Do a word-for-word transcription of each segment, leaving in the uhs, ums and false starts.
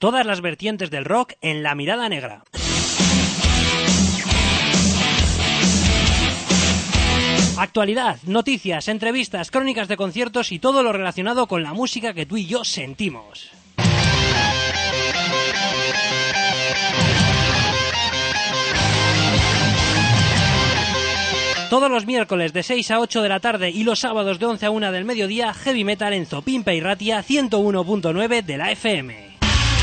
Todas las vertientes del rock en La Mirada Negra. Actualidad, noticias, entrevistas, crónicas de conciertos y todo lo relacionado con la música que tú y yo sentimos. Todos los miércoles de seis a ocho de la tarde y los sábados de once a una del mediodía, Heavy Metal en Zopimpe y Ratia ciento uno punto nueve de la F M.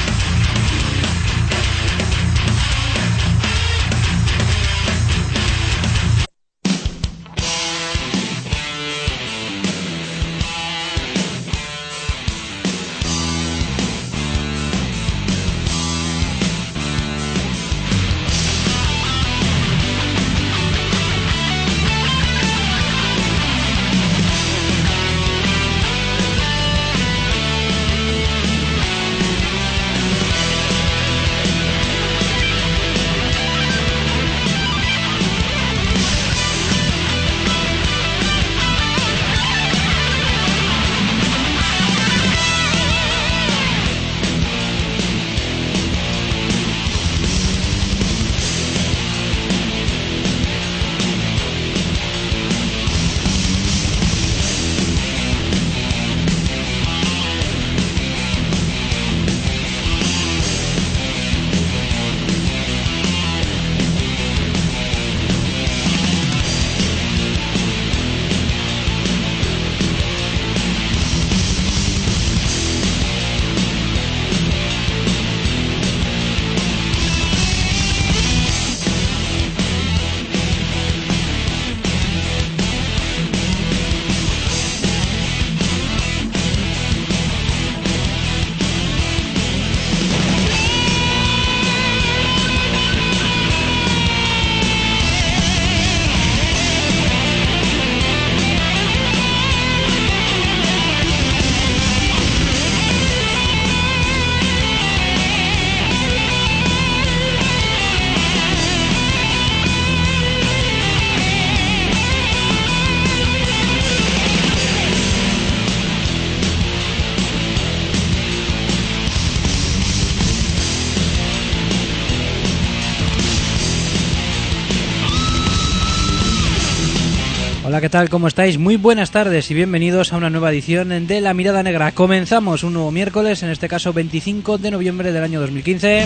Hola, ¿qué tal? ¿Cómo estáis? Muy buenas tardes y bienvenidos a una nueva edición de La Mirada Negra. Comenzamos un nuevo miércoles, en este caso veinticinco de noviembre del año dos mil quince.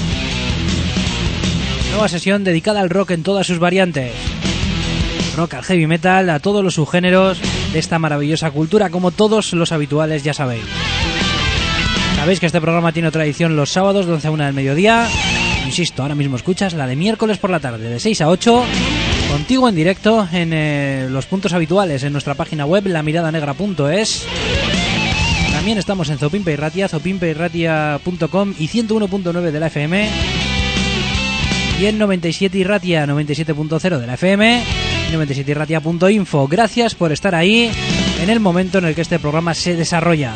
Nueva sesión dedicada al rock en todas sus variantes. Rock, al heavy metal, a todos los subgéneros de esta maravillosa cultura, como todos los habituales ya sabéis. Sabéis que este programa tiene otra edición los sábados de once a una del mediodía. Insisto, ahora mismo escuchas la de miércoles por la tarde, de seis a ocho. Contigo en directo en eh, los puntos habituales en nuestra página web la mirada negra punto es. También estamos en Zopimpe y Ratia, zopimpe y ratia punto com y ciento uno punto nueve de la F M. Y en noventa y siete y Ratia, noventa y siete punto cero de la F M, noventa y siete y ratia punto info. Gracias por estar ahí en el momento en el que este programa se desarrolla.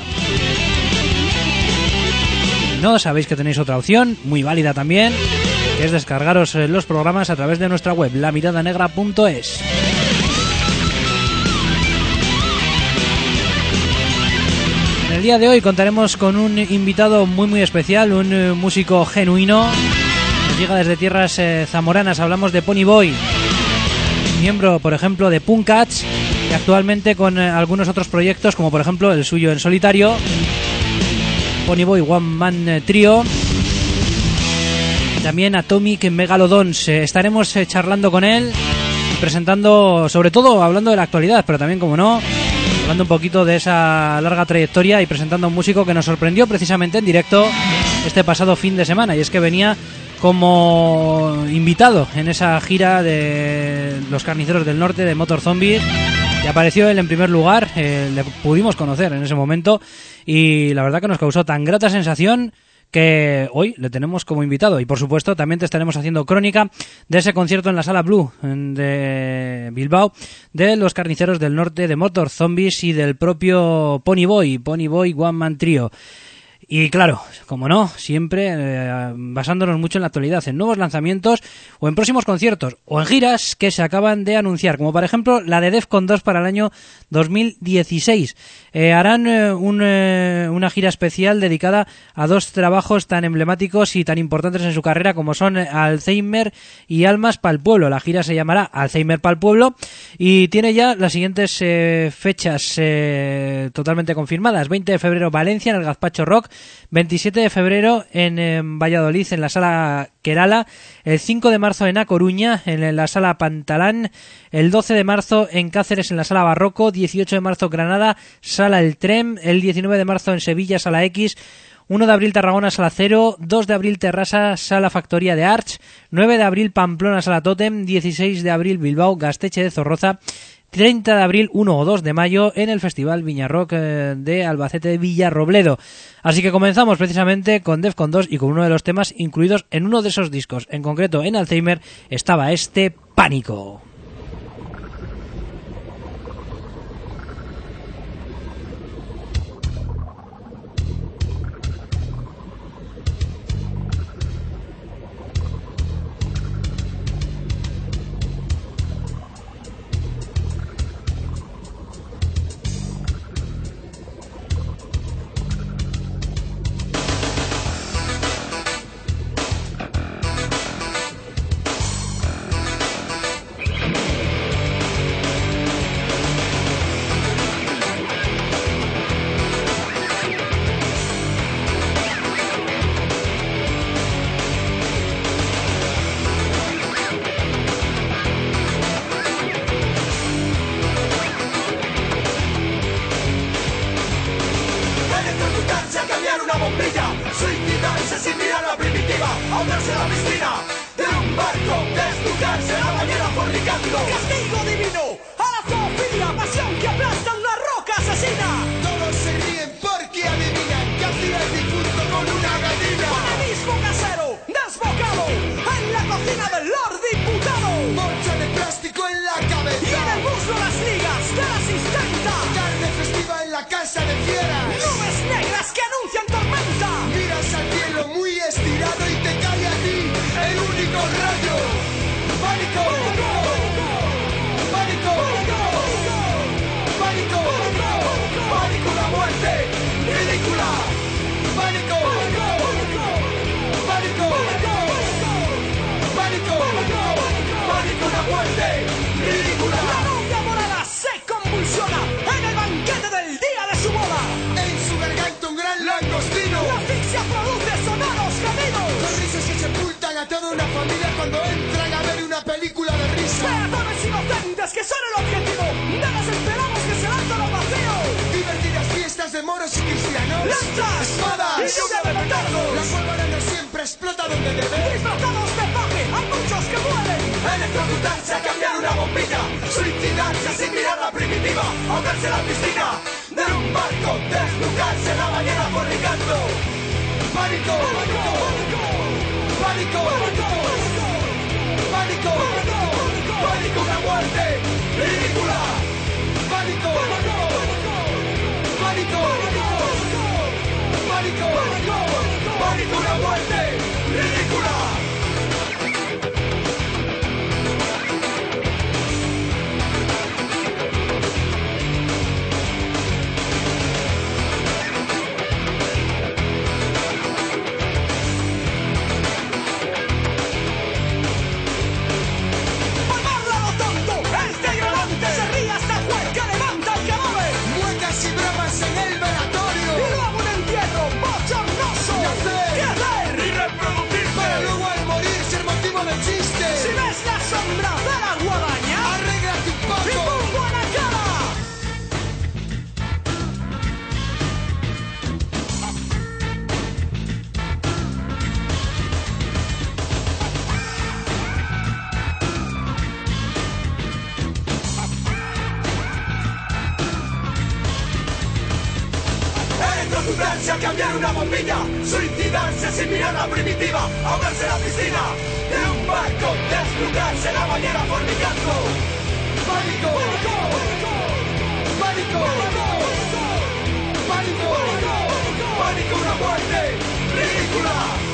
No sabéis que tenéis otra opción, muy válida también, que es descargaros los programas a través de nuestra web, la mirada negra punto es. En el día de hoy contaremos con un invitado muy muy especial, un músico genuino. Nos llega desde tierras eh, zamoranas, hablamos de Ponyboy, miembro por ejemplo de Punkats, y actualmente con eh, algunos otros proyectos, como por ejemplo el suyo en solitario, Ponyboy One Man Trio. También Atomic Megalodons. Eh, estaremos eh, charlando con él, presentando, sobre todo hablando de la actualidad, pero también, como no, hablando un poquito de esa larga trayectoria y presentando a un músico que nos sorprendió precisamente en directo este pasado fin de semana. Y es que venía como invitado en esa gira de los Carniceros del Norte de Motor Zombies. Y apareció él en primer lugar, eh, le pudimos conocer en ese momento y la verdad que nos causó tan grata sensación que hoy le tenemos como invitado. Y por supuesto también te estaremos haciendo crónica de ese concierto en la Sala Blue de Bilbao de los Carniceros del Norte, de Motor Zombies y del propio Ponyboy, Ponyboy One Man Trio. Y claro, como no, siempre eh, basándonos mucho en la actualidad, en nuevos lanzamientos o en próximos conciertos o en giras que se acaban de anunciar, como por ejemplo la de Defcon dos para el año dos mil dieciséis. Eh, harán eh, un, eh, una gira especial dedicada a dos trabajos tan emblemáticos y tan importantes en su carrera como son Alzheimer y Almas pa'l Pueblo. La gira se llamará Alzheimer pa'l Pueblo y tiene ya las siguientes eh, fechas eh, totalmente confirmadas. veinte de febrero Valencia en el Gazpacho Rock, veintisiete de febrero en, en Valladolid en la Sala Querala, el cinco de marzo en A Coruña en la Sala Pantalán, el doce de marzo en Cáceres en la Sala Barroco, dieciocho de marzo Granada, Sala El Trem, el diecinueve de marzo en Sevilla, Sala X, uno de abril Tarragona, Sala Cero, dos de abril Terrassa, Sala Factoría de Arch, nueve de abril Pamplona, Sala Totem, dieciséis de abril Bilbao, Gasteche de Zorroza, treinta de abril, uno o dos de mayo en el Festival Viñarrock eh, de Albacete de Villarrobledo. Así que comenzamos precisamente con Defcon dos y con uno de los temas incluidos en uno de esos discos. En concreto, en Alzheimer estaba este Pánico. Electrocutarse, cambiar una bombilla, suicidarse sin mirar la primitiva, ahogarse en la piscina de un barco, desnudarse en la bañera fornicando. Pánico, pánico, pánico, pánico, pánico, una muerte ridícula.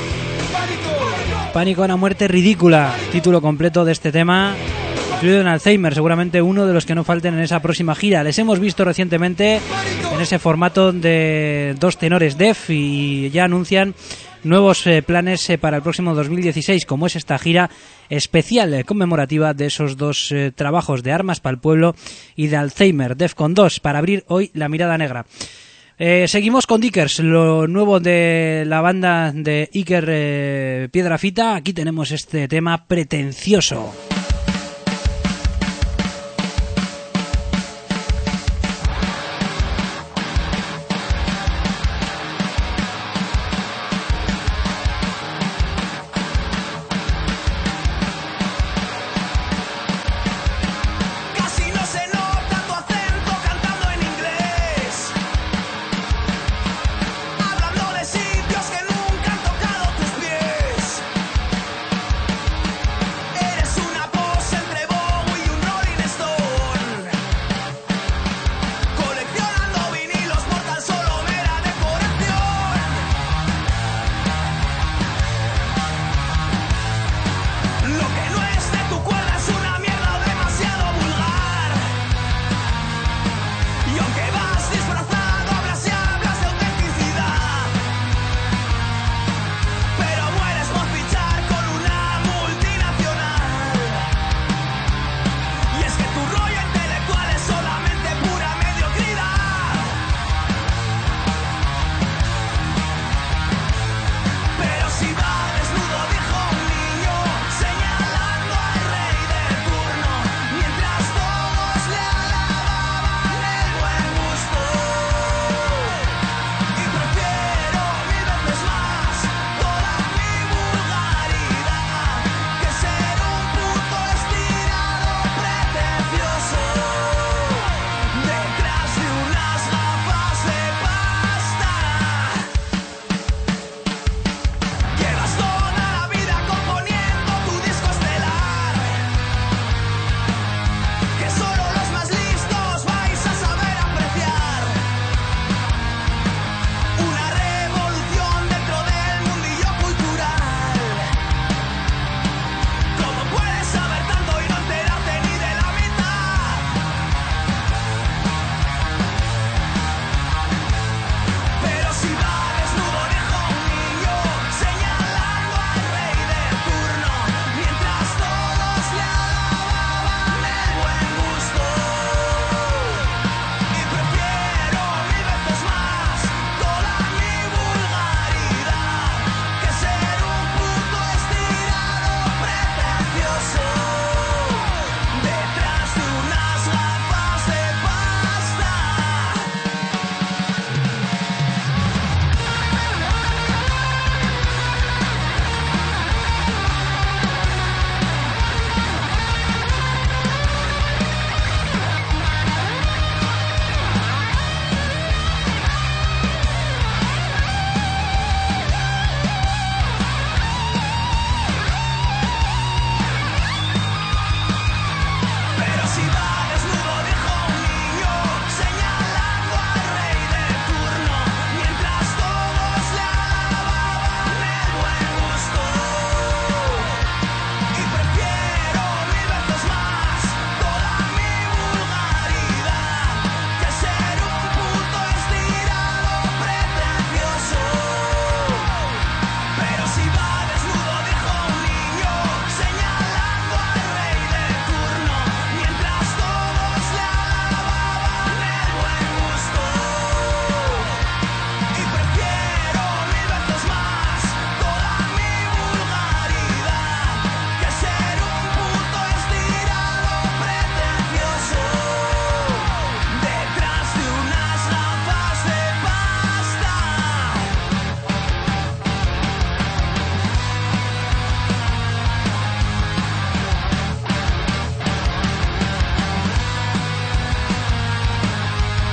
Pánico. Pánico a una muerte ridícula, título completo de este tema, incluido en Alzheimer, seguramente uno de los que no falten en esa próxima gira. Les hemos visto recientemente en ese formato de dos tenores Def y ya anuncian nuevos eh, planes eh, para el próximo dos mil dieciséis, como es esta gira especial eh, conmemorativa de esos dos eh, trabajos de Armas para el Pueblo y de Alzheimer, Defcon dos, para abrir hoy la mirada negra. Eh, seguimos con Dickers, lo nuevo de la banda de Iker eh, Piedrafita. Aquí tenemos este tema pretencioso.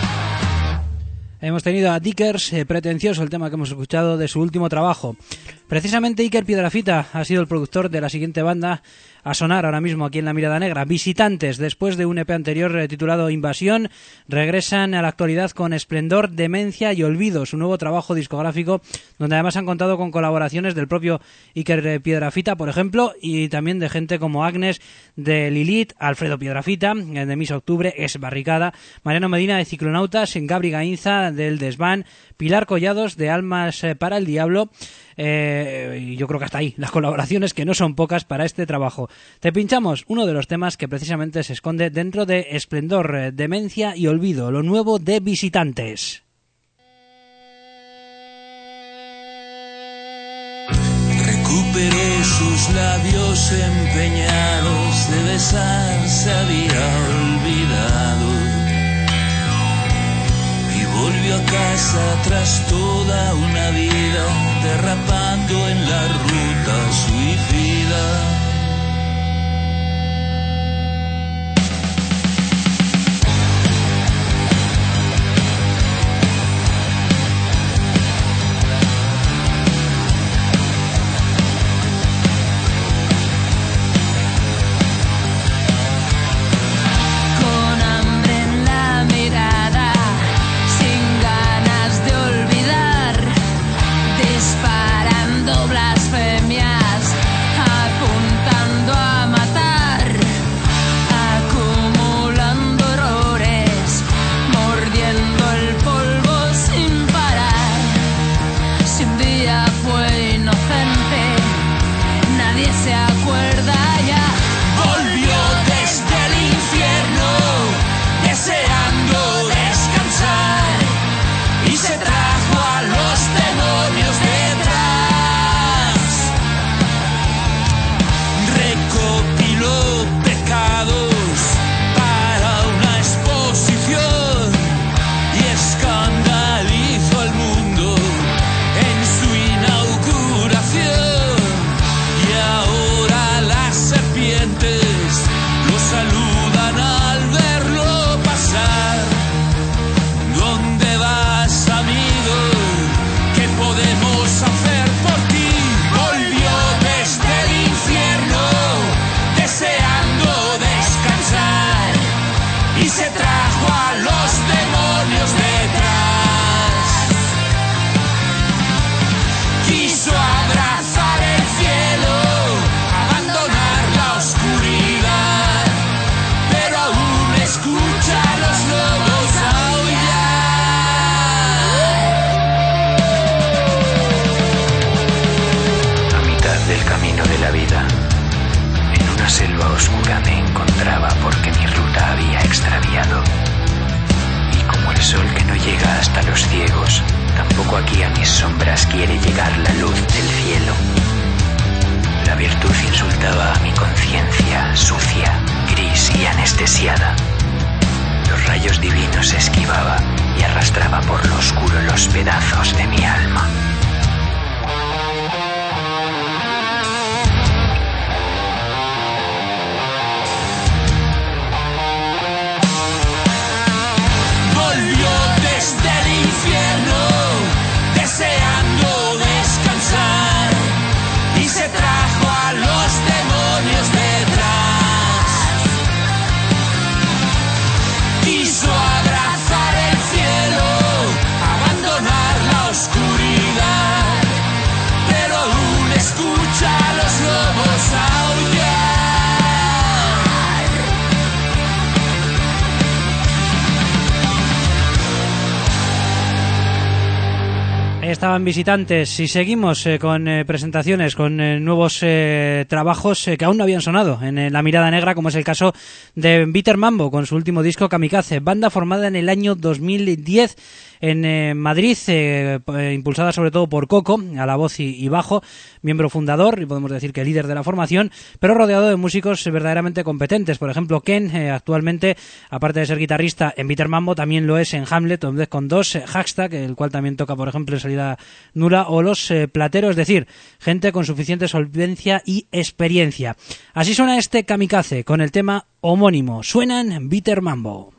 Hemos tenido a Dickers, eh, pretencioso, el tema que hemos escuchado de su último trabajo. Precisamente Iker Piedrafita ha sido el productor de la siguiente banda a sonar ahora mismo aquí en La Mirada Negra. Visitantes, después de un E P anterior eh, titulado Invasión, regresan a la actualidad con Esplendor, Demencia y Olvido, su nuevo trabajo discográfico, donde además han contado con colaboraciones del propio Iker Piedrafita, por ejemplo, y también de gente como Agnes de Lilith, Alfredo Piedrafita de Miss Octubre, Es Barricada, Mariano Medina de Ciclonautas, Gabri Gainza del Desván, Pilar Collados de Almas para el Diablo. Eh, y yo creo que hasta ahí las colaboraciones, que no son pocas para este trabajo. Te pinchamos uno de los temas que precisamente se esconde dentro de Esplendor, Demencia y Olvido, lo nuevo de Visitantes. Recuperó sus labios empeñados de besar, se había olvidado y volvió a casa tras toda una vida derrapando en la ruta suicida. Estaban Visitantes y seguimos eh, con eh, presentaciones, con eh, nuevos eh, trabajos eh, que aún no habían sonado en eh, La Mirada Negra, como es el caso de Bitter Mambo con su último disco Kamikaze, banda formada en el año dos mil diez en eh, Madrid, eh, eh, impulsada sobre todo por Coco, a la voz y, y bajo, miembro fundador y podemos decir que líder de la formación, pero rodeado de músicos verdaderamente competentes. Por ejemplo, Ken, eh, actualmente, aparte de ser guitarrista en Bitter Mambo, también lo es en Hamlet, o en con dos, eh, Hashtag, el cual también toca, por ejemplo, en Salida Nula, o Los eh, Plateros, es decir, gente con suficiente solvencia y experiencia. Así suena este Kamikaze, con el tema homónimo. Suenan Bitter Mambo.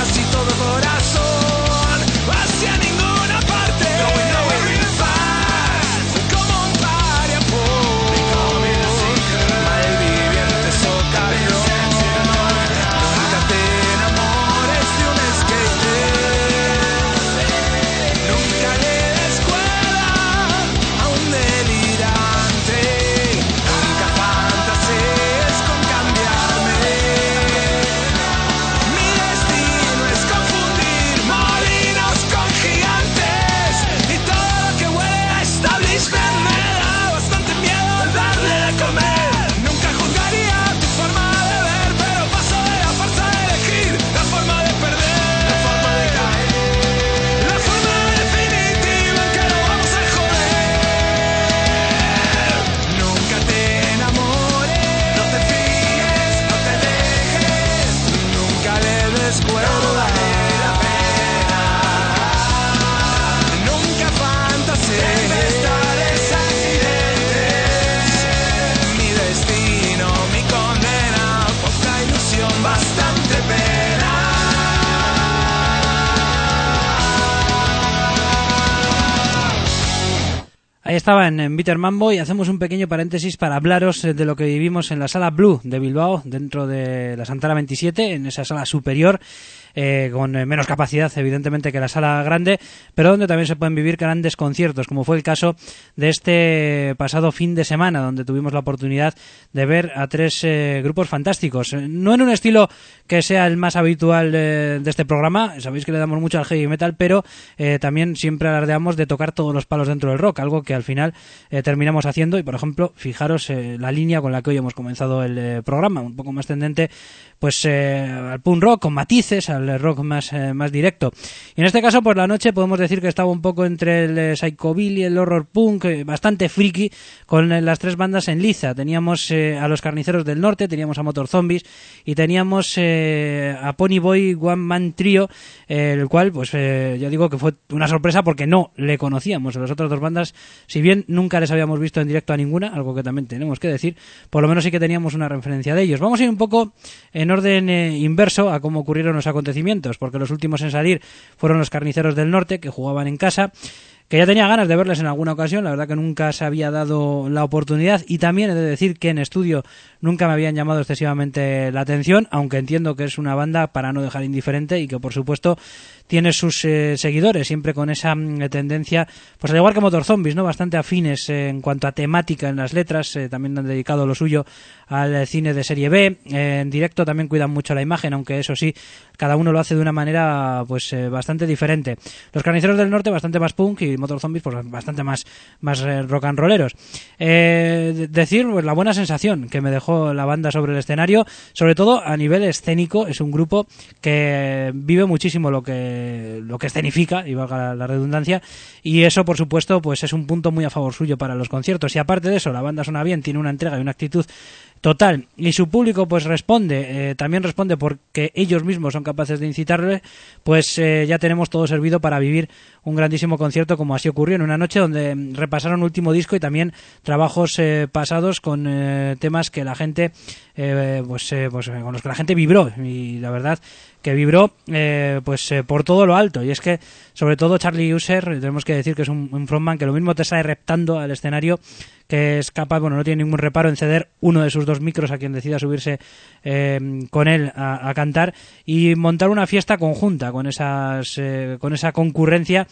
casi todo corazón, hacia ninguna parte. Going nowhere real fast, como un pariapo, malviviente socarrón. Nunca te enamores de un skater, nunca le des cuerda a un delirante, nunca fantasees con cambiarme. Mi destino es confundir molinos con gigantes, y todo lo que huele a establishment me da bastante miedo darle de comer. Nunca juzgaría tu forma de ver, pero paso de la fuerza de elegir la forma de perder, la forma de caer, la forma definitiva en que lo vamos a joder. Nunca te enamores, no te fíes, no te dejes, nunca le des cuerda, vale la pena. Nunca fantasees, tempestades, accidentes, mi destino, mi condena, poca ilusión, bastante pena. Ahí estaba en, en Bitter Mambo, y hacemos un pequeño paréntesis para hablaros de lo que vivimos en la Sala Blue de Bilbao, dentro de la Santana veintisiete, en esa sala superior, eh, con eh, menos capacidad evidentemente que la sala grande, pero donde también se pueden vivir grandes conciertos, como fue el caso de este pasado fin de semana, donde tuvimos la oportunidad de ver a tres eh, grupos fantásticos, no en un estilo que sea el más habitual eh, de este programa. Sabéis que le damos mucho al heavy metal, pero eh, también siempre alardeamos de tocar todos los palos dentro del rock, algo que al final eh, terminamos haciendo. Y por ejemplo, fijaros eh, la línea con la que hoy hemos comenzado el eh, programa, un poco más tendente pues eh, al punk rock con matices, al rock más, eh, más directo. Y en este caso, por la noche, podemos decir que estaba un poco entre el eh, psychobilly y el horror punk, eh, bastante friki, con eh, las tres bandas en liza. Teníamos eh, a los Carniceros del Norte, teníamos a Motor Zombies y teníamos eh, a Pony Boy One Man Trio, eh, el cual, pues eh, ya digo que fue una sorpresa porque no le conocíamos. Las otras dos bandas, si bien nunca les habíamos visto en directo a ninguna, algo que también tenemos que decir, por lo menos sí que teníamos una referencia de ellos. Vamos a ir un poco en orden eh, inverso a cómo ocurrieron los acontecimientos, porque los últimos en salir fueron los Carniceros del Norte, que jugaban en casa, que ya tenía ganas de verles en alguna ocasión, la verdad que nunca se había dado la oportunidad, y también he de decir que en estudio nunca me habían llamado excesivamente la atención, aunque entiendo que es una banda para no dejar indiferente y que por supuesto tiene sus eh, seguidores, siempre con esa mm, tendencia, pues al igual que Motor Zombies, ¿no? Bastante afines eh, en cuanto a temática en las letras, eh, también han dedicado lo suyo al eh, cine de serie B, eh, en directo también cuidan mucho la imagen, aunque eso sí, cada uno lo hace de una manera pues eh, bastante diferente. Los Carniceros del Norte bastante más punk y Motor Zombies pues bastante más, más eh, rock and rolleros. Eh, decir pues la buena sensación que me dejó la banda sobre el escenario, sobre todo a nivel escénico. Es un grupo que vive muchísimo lo que lo que escenifica, y valga la redundancia, y eso por supuesto pues es un punto muy a favor suyo para los conciertos. Y aparte de eso, la banda suena bien, tiene una entrega y una actitud total, y su público pues responde, eh, también responde porque ellos mismos son capaces de incitarle, pues eh, ya tenemos todo servido para vivir un grandísimo concierto, como así ocurrió en una noche donde repasaron último disco y también trabajos eh, pasados con eh, temas que la gente eh, pues, eh, pues con los que la gente vibró, y la verdad que vibró eh, pues eh, por todo lo alto. Y es que sobre todo Charlie User, tenemos que decir que es un, un frontman que lo mismo te sale reptando al escenario, que es capaz, bueno, no tiene ningún reparo en ceder uno de sus dos micros a quien decida subirse eh, con él a, a cantar y montar una fiesta conjunta con esas eh, con esa concurrencia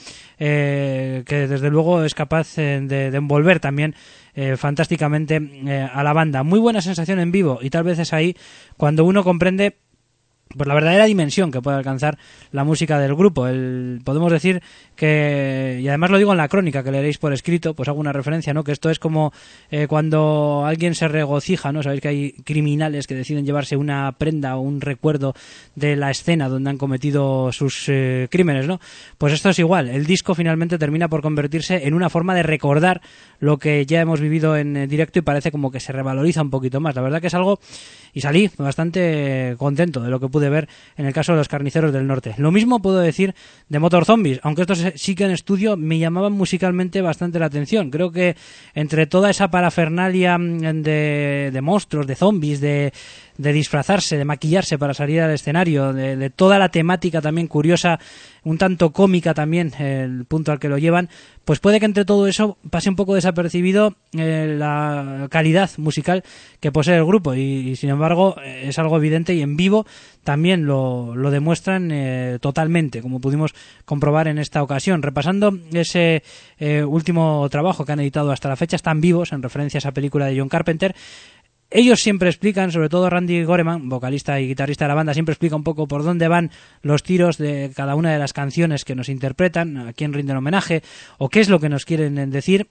eh, que desde luego es capaz eh, de, de envolver también eh, fantásticamente eh, a la banda. Muy buena sensación en vivo, y tal vez es ahí cuando uno comprende pues la verdadera dimensión que puede alcanzar la música del grupo. El, podemos decir que, y además lo digo en la crónica que leeréis por escrito, pues hago una referencia, ¿no? Que esto es como eh, cuando alguien se regocija, ¿no? Sabéis que hay criminales que deciden llevarse una prenda o un recuerdo de la escena donde han cometido sus eh, crímenes, ¿no? Pues esto es igual. El disco finalmente termina por convertirse en una forma de recordar lo que ya hemos vivido en eh, directo, y parece como que se revaloriza un poquito más. La verdad que es algo, y salí bastante contento de lo que pude pude ver en el caso de los Carniceros del Norte. Lo mismo puedo decir de Motor Zombies, aunque estos sí que en estudio me llamaban musicalmente bastante la atención. Creo que entre toda esa parafernalia de, de monstruos, de zombies, de, de disfrazarse, de maquillarse para salir al escenario, de, de toda la temática también curiosa, un tanto cómica también, el punto al que lo llevan, pues puede que entre todo eso pase un poco desapercibido eh, la calidad musical que posee el grupo y, y sin embargo es algo evidente y en vivo también lo, lo demuestran eh, totalmente, como pudimos comprobar en esta ocasión. Repasando ese eh, último trabajo que han editado hasta la fecha, están vivos en referencia a esa película de John Carpenter. Ellos siempre explican, sobre todo Randy Goreman, vocalista y guitarrista de la banda, siempre explica un poco por dónde van los tiros de cada una de las canciones que nos interpretan, a quién rinden homenaje o qué es lo que nos quieren decir,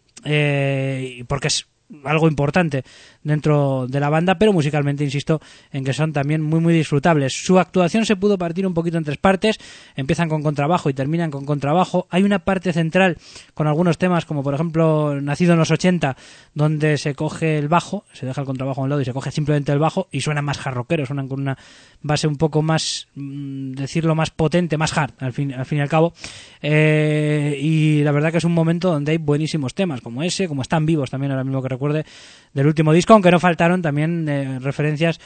eh, porque es algo importante dentro de la banda, pero musicalmente insisto en que son también muy muy disfrutables. Su actuación se pudo partir un poquito en tres partes, empiezan con contrabajo y terminan con contrabajo. Hay una parte central con algunos temas como por ejemplo Nacido en los ochenta, donde se coge el bajo, se deja el contrabajo a un lado y se coge simplemente el bajo y suenan más hard rockeros, suenan con una base un poco más, mmm, decirlo más potente, más hard al fin, al fin y al cabo, eh, y la verdad que es un momento donde hay buenísimos temas como ese, como Están Vivos también ahora mismo que recuerde del último disco, aunque no faltaron también eh, referencias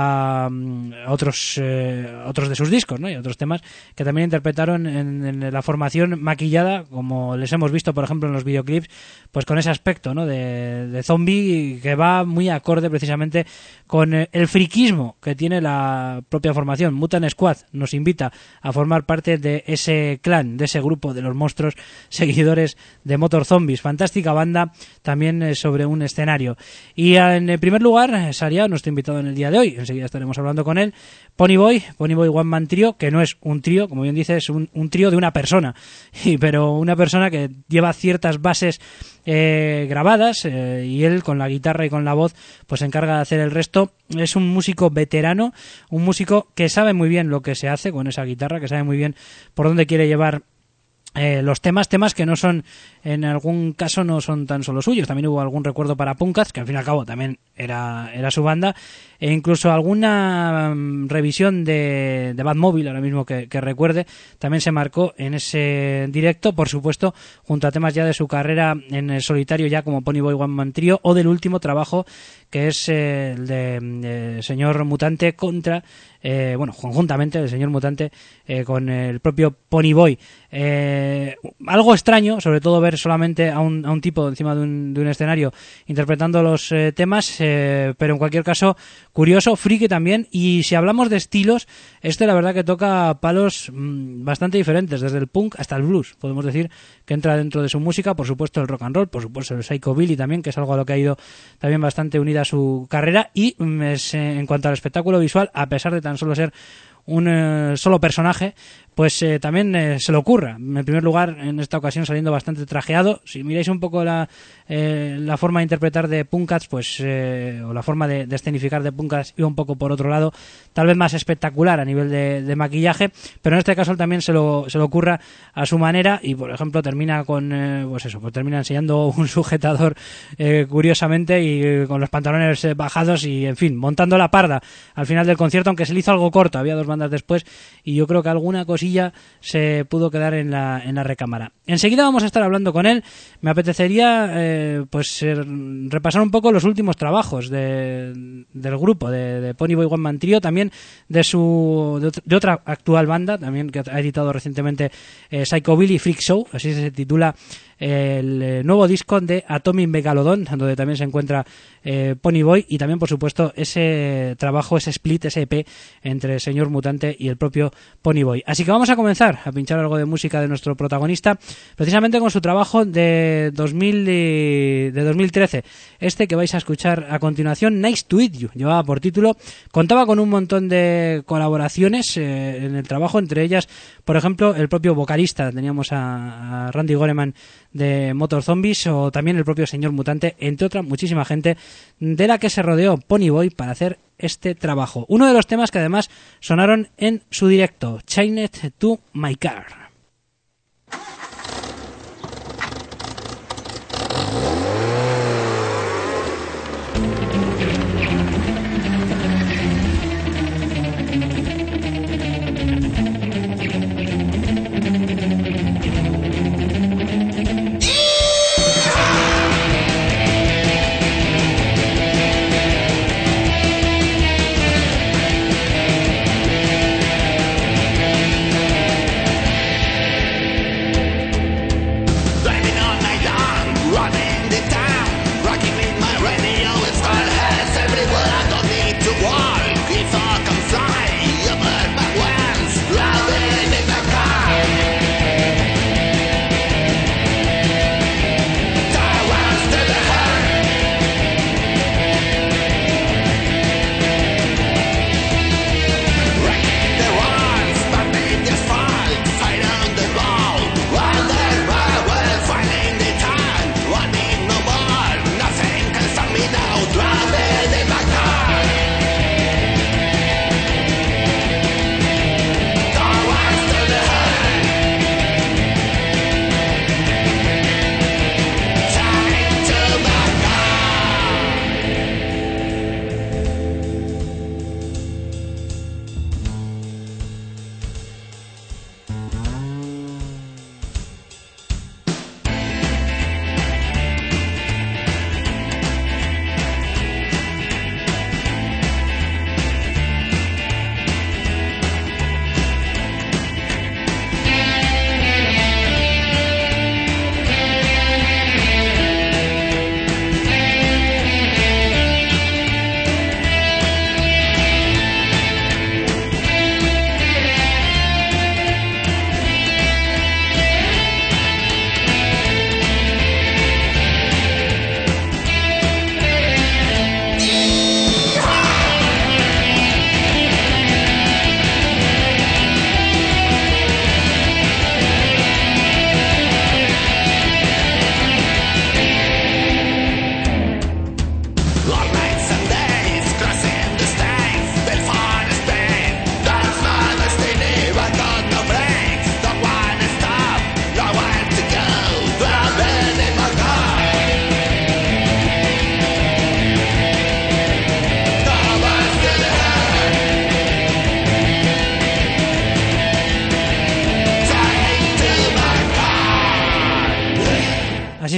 a, a otros eh, otros de sus discos, ¿no? Y otros temas que también interpretaron en, en la formación maquillada, como les hemos visto por ejemplo en los videoclips, pues con ese aspecto, ¿no? de, de zombie que va muy acorde precisamente con el friquismo que tiene la propia formación. Mutant Squad nos invita a formar parte de ese clan, de ese grupo de los monstruos seguidores de Motor Zombies. Fantástica banda también eh, sobre un escenario. Y en primer lugar sería nuestro invitado en el día de hoy, enseguida estaremos hablando con él, Ponyboy, Ponyboy One Man Trio, que no es un trío, como bien dice, es un, un trío de una persona, y, pero una persona que lleva ciertas bases eh, grabadas eh, y él con la guitarra y con la voz pues se encarga de hacer el resto. Es un músico veterano, un músico que sabe muy bien lo que se hace con esa guitarra, que sabe muy bien por dónde quiere llevar Eh, los temas, temas que no son, en algún caso no son tan solo suyos. También hubo algún recuerdo para Punkats, que al fin y al cabo también era, era su banda, e incluso alguna um, revisión de, de Batmobile, ahora mismo que, que recuerde, también se marcó en ese directo, por supuesto, junto a temas ya de su carrera en el solitario ya como Ponyboy One Man Trio, o del último trabajo que es eh, el de, de Señor Mutante contra Eh, bueno, conjuntamente el Señor Mutante eh, con el propio Ponyboy. Eh, algo extraño, sobre todo ver solamente a un, a un tipo encima de un, de un escenario interpretando los eh, temas, eh, pero en cualquier caso curioso, friki también. Y si hablamos de estilos, este la verdad que toca palos mmm, bastante diferentes, desde el punk hasta el blues, podemos decir que entra dentro de su música. Por supuesto el rock and roll, por supuesto el psychobilly también, que es algo a lo que ha ido también bastante unida a su carrera. Y es, eh, en cuanto al espectáculo visual, a pesar de tan solo ser un eh, solo personaje, pues eh, también eh, se le ocurra. En primer lugar, en esta ocasión saliendo bastante trajeado. Si miráis un poco la, eh, la forma de interpretar de Punkats, pues eh, o la forma de, de escenificar de Punkats iba un poco por otro lado, tal vez más espectacular a nivel de, de maquillaje, pero en este caso él también se lo, se lo ocurra a su manera y, por ejemplo, termina con, eh, pues eso, pues termina enseñando un sujetador eh, curiosamente y eh, con los pantalones eh, bajados y, en fin, montando la parda al final del concierto, aunque se le hizo algo corto, había dos bandas después y yo creo que alguna cosilla se pudo quedar en la, en la recámara. Enseguida vamos a estar hablando con él. Me apetecería eh, pues eh, repasar un poco los últimos trabajos de, del grupo de, de Ponyboy One Man Trio, también de su de, de otra actual banda también que ha editado recientemente eh, Psychobilly Freak Show, así se titula el nuevo disco de Atomic Megalodon, donde también se encuentra eh, Ponyboy, y también por supuesto ese trabajo, ese split, ese E P entre el Señor Mutante y el propio Ponyboy. Así que vamos a comenzar a pinchar algo de música de nuestro protagonista, precisamente con su trabajo de dos mil de dos mil trece, este que vais a escuchar a continuación, Nice to Eat You, llevaba por título. Contaba con un montón de colaboraciones eh, en el trabajo, entre ellas, por ejemplo, el propio vocalista, teníamos a, a Randy Goreman de Motor Zombies, o también el propio Señor Mutante, entre otra muchísima gente de la que se rodeó Ponyboy para hacer este trabajo. Uno de los temas que además sonaron en su directo, Chained to My Car.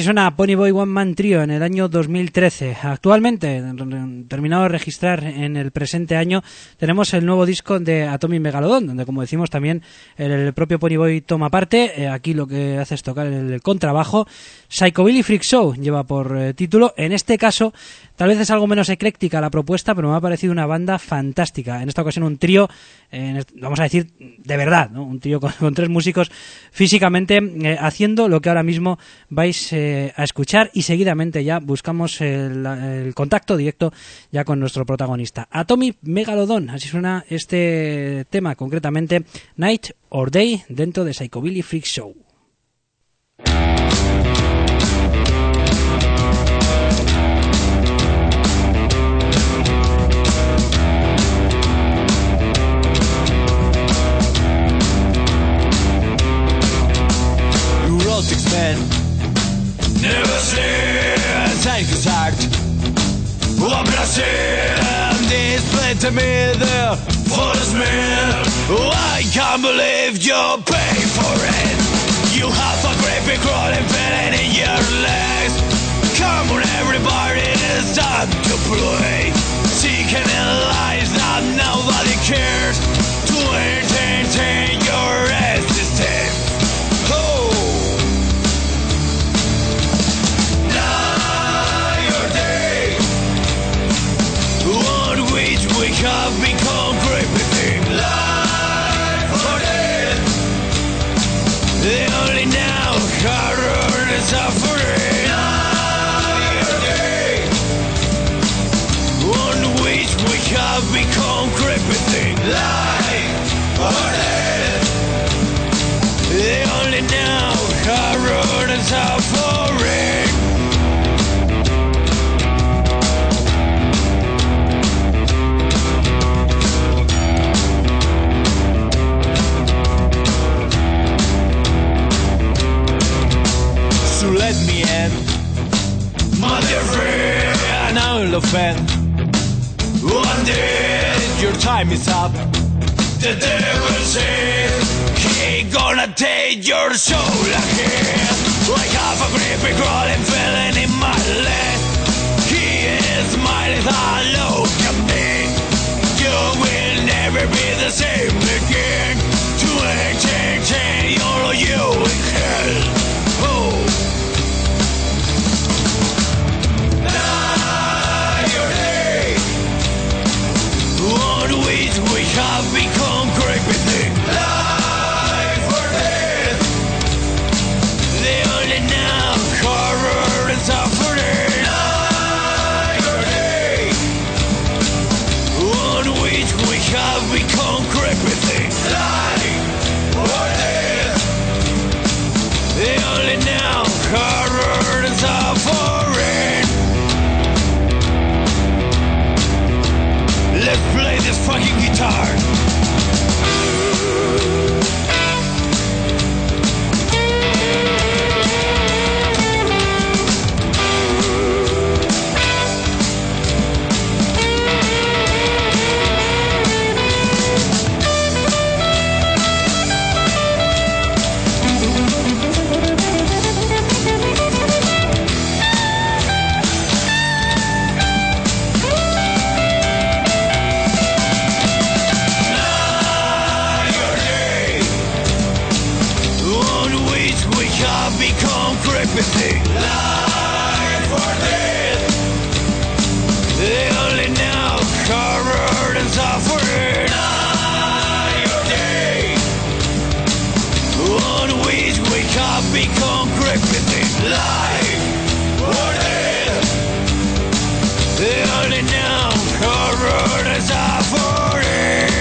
suena Ponyboy One Man Trio en el año dos mil trece. Actualmente, terminado de registrar en el presente año, tenemos el nuevo disco de Atomic Megalodon, donde, como decimos, también el propio Ponyboy toma parte. Eh, aquí lo que hace es tocar el contrabajo. Psychobilly Freak Show lleva por eh, título. En este caso, tal vez es algo menos ecléctica la propuesta, pero me ha parecido una banda fantástica. En esta ocasión un trío, eh, vamos a decir, de verdad, ¿no? Un trío con, con tres músicos físicamente eh, haciendo lo que ahora mismo vais eh, a escuchar, y seguidamente ya buscamos el, el contacto directo ya con nuestro protagonista. Atomic Megalodon, así suena este tema, concretamente Night or Day, dentro de Psychobilly Freak Show. Neurotics man, never seen take his heart. I'm not seeing this play to me there for this man. I can't believe you pay for it. You have a great big crawling feeling in your legs. Come on everybody, it's time to play. Seeking in lies that nobody cares. To entertain your existence. Oh. We have become everything. Life or death. They only know horror and suffering. Night or day. On which we have become everything. Life or death. They only know horror and suffering. Let me in, my dear friend, an old friend. One day your time is up. The devil says he gonna take your soul again. I have a creepy crawling feeling in my leg. He is smiling hello to me. You will never be the same again. To entertain all of you in hell. Oh. We have become everything. Life or death. They only know horror and suffering. Night or day. On which we have become everything. Life or death. They only know horror and suffering. Let's play this fucking guitar. Become everything. Life or death. They only know horror and suffering. Night or day. On which we have become everything. Life or death. They only know horror and suffering.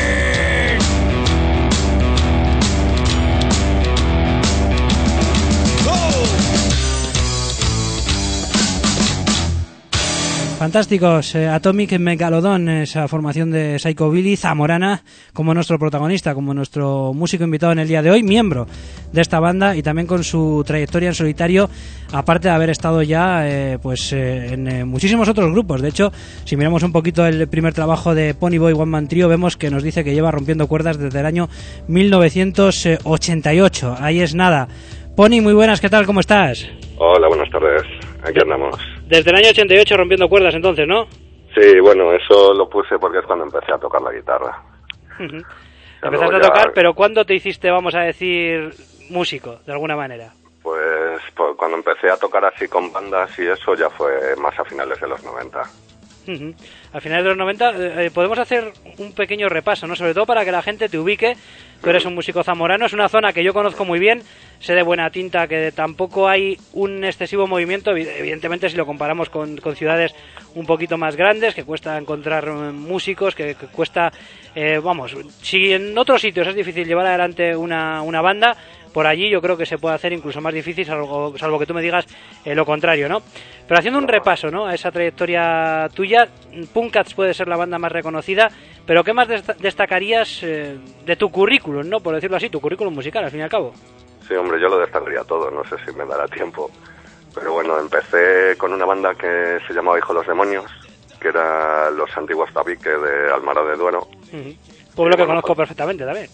Fantásticos, eh, Atomic Megalodon, esa formación de Psychobilly zamorana, como nuestro protagonista, como nuestro músico invitado en el día de hoy, miembro de esta banda y también con su trayectoria en solitario, aparte de haber estado ya eh, pues eh, en eh, muchísimos otros grupos. De hecho, si miramos un poquito el primer trabajo de Ponyboy One Man Trio, vemos que nos dice que lleva rompiendo cuerdas desde el año mil novecientos ochenta y ocho. Ahí es nada. Pony, muy buenas, ¿qué tal? ¿Cómo estás? Hola, buenas tardes. Aquí andamos. Desde el año ochenta y ocho rompiendo cuerdas entonces, ¿no? Sí, bueno, eso lo puse porque es cuando empecé a tocar la guitarra. Uh-huh. Empezaste a ya... tocar, pero ¿cuándo te hiciste, vamos a decir, músico, de alguna manera? Pues, pues cuando empecé a tocar así con bandas y eso ya fue más a finales de los noventa. Uh-huh. A finales de los noventa eh, podemos hacer un pequeño repaso, ¿no? Sobre todo para que la gente te ubique. Tú eres un músico zamorano, es una zona que yo conozco muy bien, sé de buena tinta que tampoco hay un excesivo movimiento, evidentemente si lo comparamos con, con ciudades un poquito más grandes, que cuesta encontrar músicos, que, que cuesta, eh, vamos, si en otros sitios es difícil llevar adelante una, una banda, por allí yo creo que se puede hacer incluso más difícil, salvo, salvo que tú me digas eh, lo contrario, ¿no? Pero haciendo un repaso, ¿no?, a esa trayectoria tuya, Puncats puede ser la banda más reconocida, pero ¿qué más dest- destacarías eh, de tu currículum, ¿no?, por decirlo así, tu currículum musical, al fin y al cabo? Sí, hombre, yo lo destacaría todo, no sé si me dará tiempo. Pero bueno, empecé con una banda que se llamaba Hijo de los Demonios, que era los antiguos tabiques de Almara de Duero. Uh-huh. Pueblo que bueno, conozco pues, perfectamente también.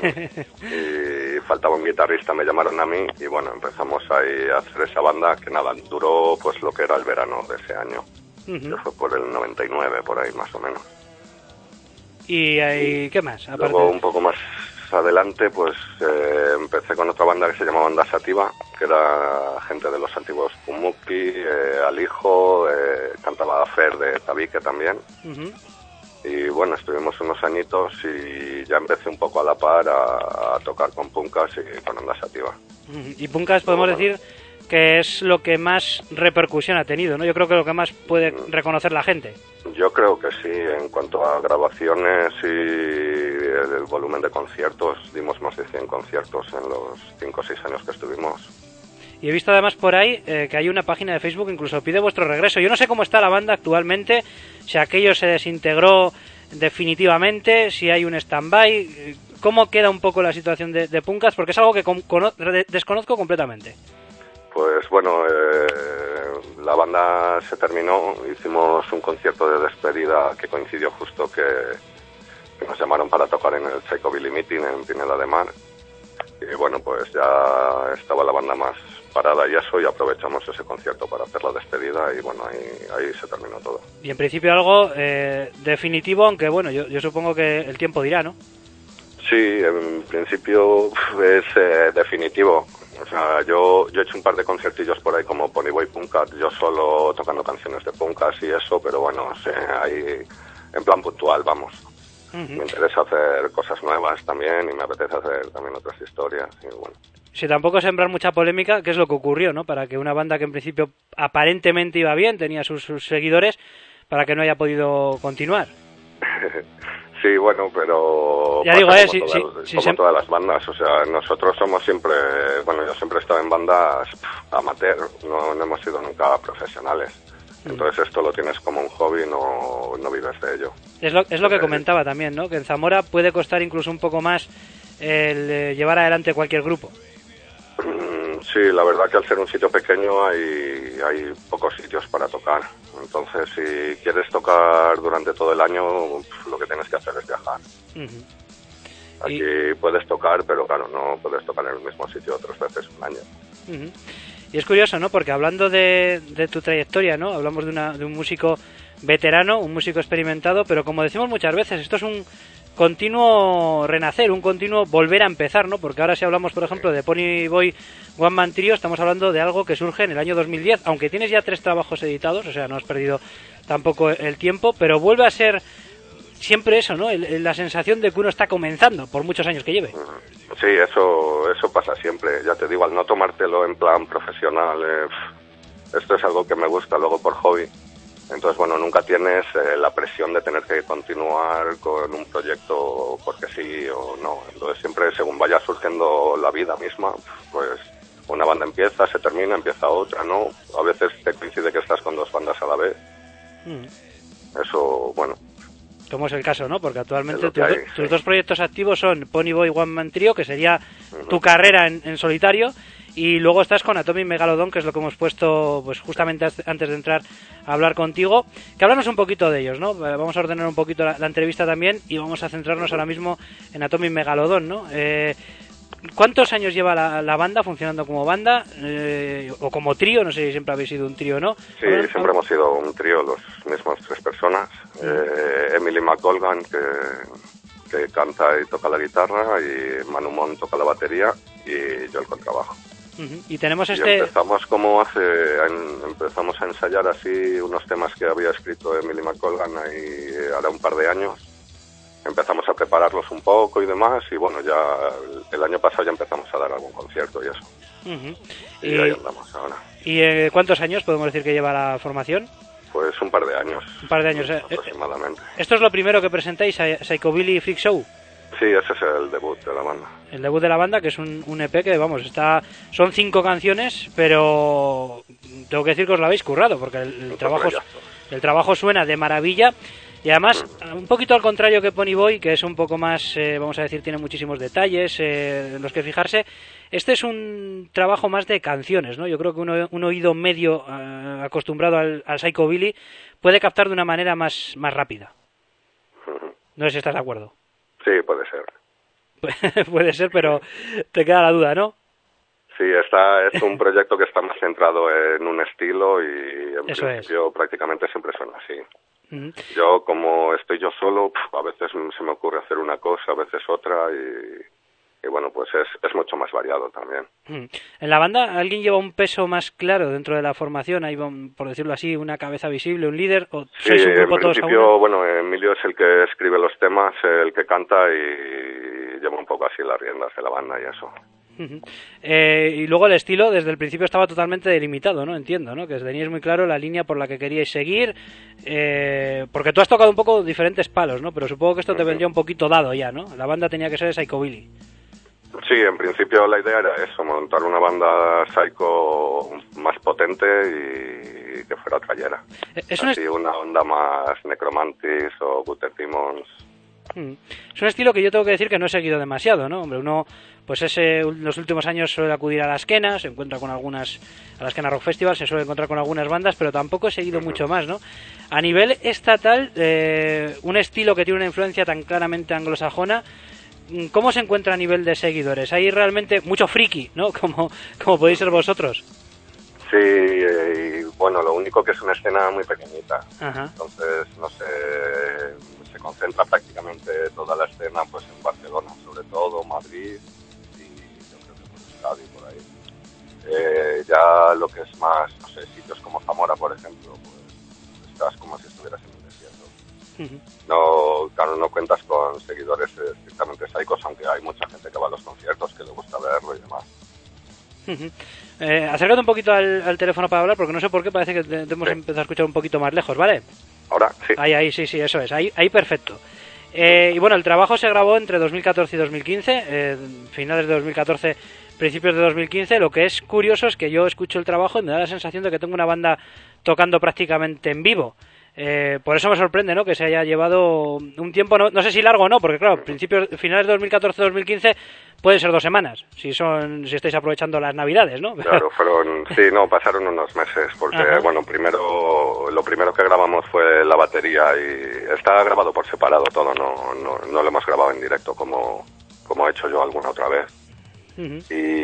Y faltaba un guitarrista, me llamaron a mí y bueno, empezamos ahí a hacer esa banda que nada, duró pues lo que era el verano de ese año. Uh-huh. Que fue por el noventa y nueve, por ahí más o menos. ¿Y, y qué más? Aparte... Luego un poco más adelante pues eh, empecé con otra banda que se llamaba Banda Sativa, que era gente de los antiguos Pumuki, eh, Alijo, eh, cantaba Fer de Tabique también. Uh-huh. Y bueno, estuvimos unos añitos y ya empecé un poco a la par a, a tocar con Puncas y con Onda Sativa. Uh-huh. Y Puncas podemos bueno, decir que es lo que más repercusión ha tenido, ¿no? Yo creo que lo que más puede reconocer la gente. Yo creo que sí, en cuanto a grabaciones y el volumen de conciertos, dimos más de cien conciertos en los cinco o seis años que estuvimos. Y he visto además por ahí eh, que hay una página de Facebook que incluso pide vuestro regreso. Yo no sé cómo está la banda actualmente, si aquello se desintegró definitivamente, si hay un stand-by, cómo queda un poco la situación de, de Puncas, porque es algo que con, con, desconozco completamente. Pues bueno, eh, la banda se terminó, hicimos un concierto de despedida que coincidió justo que, que nos llamaron para tocar en el Psycho Billy Meeting en Pineda de Mar. Y bueno, pues ya estaba la banda más parada y eso, y aprovechamos ese concierto para hacer la despedida y bueno, ahí, ahí se terminó todo. Y en principio algo eh, definitivo, aunque bueno, yo, yo supongo que el tiempo dirá, ¿no? Sí, en principio es eh, definitivo. O sea, yo, yo he hecho un par de conciertillos por ahí como Ponyboy Punkat, yo solo tocando canciones de Punkas y eso, pero bueno, sí, ahí en plan puntual, vamos. Uh-huh. Me interesa hacer cosas nuevas también y me apetece hacer también otras historias y bueno. Si tampoco sembrar mucha polémica, ¿qué es lo que ocurrió, no? Para que una banda que en principio aparentemente iba bien, tenía sus, sus seguidores, para que no haya podido continuar. Sí, bueno, pero ya digo, eh, como, sí, todas, sí, como sí, sí, todas las bandas, o sea, nosotros somos siempre, bueno, yo siempre he estado en bandas pff, amateur, no, no hemos sido nunca profesionales. Entonces esto lo tienes como un hobby, no, no vives de ello. Es lo, es lo que comentaba también, ¿no? Que en Zamora puede costar incluso un poco más el eh, llevar adelante cualquier grupo. Sí, la verdad que al ser un sitio pequeño hay, hay pocos sitios para tocar. Entonces, si quieres tocar durante todo el año, lo que tienes que hacer es viajar. Uh-huh. Aquí y... puedes tocar, pero claro, no puedes tocar en el mismo sitio tres veces un año. Uh-huh. Y es curioso, ¿no? Porque hablando de, de tu trayectoria, ¿no? Hablamos de, una, de un músico veterano, un músico experimentado, pero como decimos muchas veces, esto es un continuo renacer, un continuo volver a empezar, ¿no? Porque ahora si hablamos, por ejemplo, de Ponyboy One Man Trio, estamos hablando de algo que surge en el año dos mil diez, aunque tienes ya tres trabajos editados, o sea, no has perdido tampoco el tiempo, pero vuelve a ser siempre eso, ¿no? El, el, la sensación de que uno está comenzando, por muchos años que lleve. Sí, eso eso pasa siempre, ya te digo, al no tomártelo en plan profesional, eh, esto es algo que me gusta luego por hobby. Entonces, bueno, nunca tienes eh, la presión de tener que continuar con un proyecto porque sí o no. Entonces, siempre según vaya surgiendo la vida misma, pues una banda empieza, se termina, empieza otra, ¿no? A veces te coincide que estás con dos bandas a la vez. Mm. Eso, bueno. Como es el caso, ¿no? Porque actualmente tus, hay, tus sí. dos proyectos activos son Ponyboy One Man Trio, que sería uh-huh. tu carrera en, en solitario, y luego estás con Atomic Megalodon, que es lo que hemos puesto pues justamente antes de entrar a hablar contigo. Que háblanos un poquito de ellos, ¿no? Vamos a ordenar un poquito la, la entrevista también y vamos a centrarnos ahora mismo en Atomic Megalodon, ¿no? Eh, ¿Cuántos años lleva la, la banda funcionando como banda eh, o como trío? No sé si siempre habéis sido un trío o no. Sí, siempre hemos sido un trío, los mismos tres personas. Eh, Emily McColgan, que, que canta y toca la guitarra, y Manu Mon toca la batería, y yo el contrabajo. Uh-huh. Y tenemos y este... empezamos como hace... En, empezamos a ensayar así unos temas que había escrito Emily McColgan ahí ahora un par de años. Empezamos a prepararlos un poco y demás, y bueno, ya el, el año pasado ya empezamos a dar algún concierto y eso. Uh-huh. Y, y ahí andamos ahora. ¿Y eh, cuántos años podemos decir que lleva la formación? Pues un par de años. Un par de años, eh. Aproximadamente. ¿Esto es lo primero que presentáis, Psychobilly Freak Show? Sí, ese es el debut de la banda. El debut de la banda, que es un, un E P que, vamos, está son cinco canciones, pero tengo que decir que os lo habéis currado, porque el, el trabajo el trabajo suena de maravilla. Y además, mm. un poquito al contrario que Pony Boy, que es un poco más, eh, vamos a decir, tiene muchísimos detalles eh, en los que fijarse. Este es un trabajo más de canciones, ¿no? Yo creo que uno, un oído medio eh, acostumbrado al, al Psychobilly puede captar de una manera más, más rápida. Uh-huh. No sé si estás de acuerdo. Sí, puede ser. Puede ser, pero te queda la duda, ¿no? Sí, está, es un proyecto que está más centrado en un estilo, y en Eso principio es. prácticamente siempre suena así. Uh-huh. Yo, como estoy yo solo, a veces se me ocurre hacer una cosa, a veces otra, y, y bueno, pues es, es mucho más variado también. Uh-huh. En la banda, ¿alguien lleva un peso más claro dentro de la formación? ¿Hay, por decirlo así, una cabeza visible, un líder? ¿O Sí, sois un grupo en todos a principio, una? bueno, Emilio es el que escribe los temas, el que canta, y lleva un poco así las riendas de la banda y eso. Uh-huh. Eh, y luego el estilo desde el principio estaba totalmente delimitado, ¿no? Entiendo, ¿no? Que teníais muy claro la línea por la que queríais seguir, eh, porque tú has tocado un poco diferentes palos, ¿no? Pero supongo que esto te vendría un poquito dado ya, ¿no? La banda tenía que ser Psychobilly. Sí, en principio la idea era eso, montar una banda psycho más potente y que fuera trayera. Es así un una onda más Necromantis o Gutter Demons. Es un estilo que yo tengo que decir que no he seguido demasiado, ¿no? Hombre, uno, pues ese, en los últimos años suele acudir a la Esquena, se encuentra con algunas, a la Esquena Rock Festival, se suele encontrar con algunas bandas, pero tampoco he seguido uh-huh. mucho más, ¿no? A nivel estatal, eh, un estilo que tiene una influencia tan claramente anglosajona, ¿cómo se encuentra a nivel de seguidores? Hay realmente mucho friki, ¿no? Como, como podéis ser vosotros. Sí, y bueno, lo único que es una escena muy pequeñita. Ajá. Entonces, no sé, se concentra prácticamente toda la escena pues en Barcelona, sobre todo, Madrid y yo creo que por Euskadi, por ahí. Eh, ya lo que es más, no sé, sitios como Zamora, por ejemplo, pues estás como si estuvieras en un desierto. Uh-huh. No, claro, no cuentas con seguidores estrictamente psicos, aunque hay mucha gente que va a los conciertos, que le gusta verlo y demás. Uh-huh. Eh, acércate un poquito al, al teléfono para hablar, porque no sé por qué parece que te, te hemos sí. empezado a escuchar un poquito más lejos, ¿vale? Ahora, sí. Ahí, ahí, sí, sí, eso es, ahí, ahí perfecto. Eh, y bueno, el trabajo se grabó entre dos mil catorce y dos mil quince, eh, finales de dos mil catorce, principios de dos mil quince. Lo que es curioso es que yo escucho el trabajo y me da la sensación de que tengo una banda tocando prácticamente en vivo. Eh, por eso me sorprende, ¿no?, que se haya llevado un tiempo, no, no sé si largo o no, porque claro, principios, finales de dos mil catorce dos mil quince pueden ser dos semanas, si son, si estáis aprovechando las navidades, ¿no? Claro, fueron, sí, no, pasaron unos meses, porque Ajá. bueno, primero, lo primero que grabamos fue la batería y está grabado por separado todo, no, no, no lo hemos grabado en directo como, como he hecho yo alguna otra vez. Uh-huh.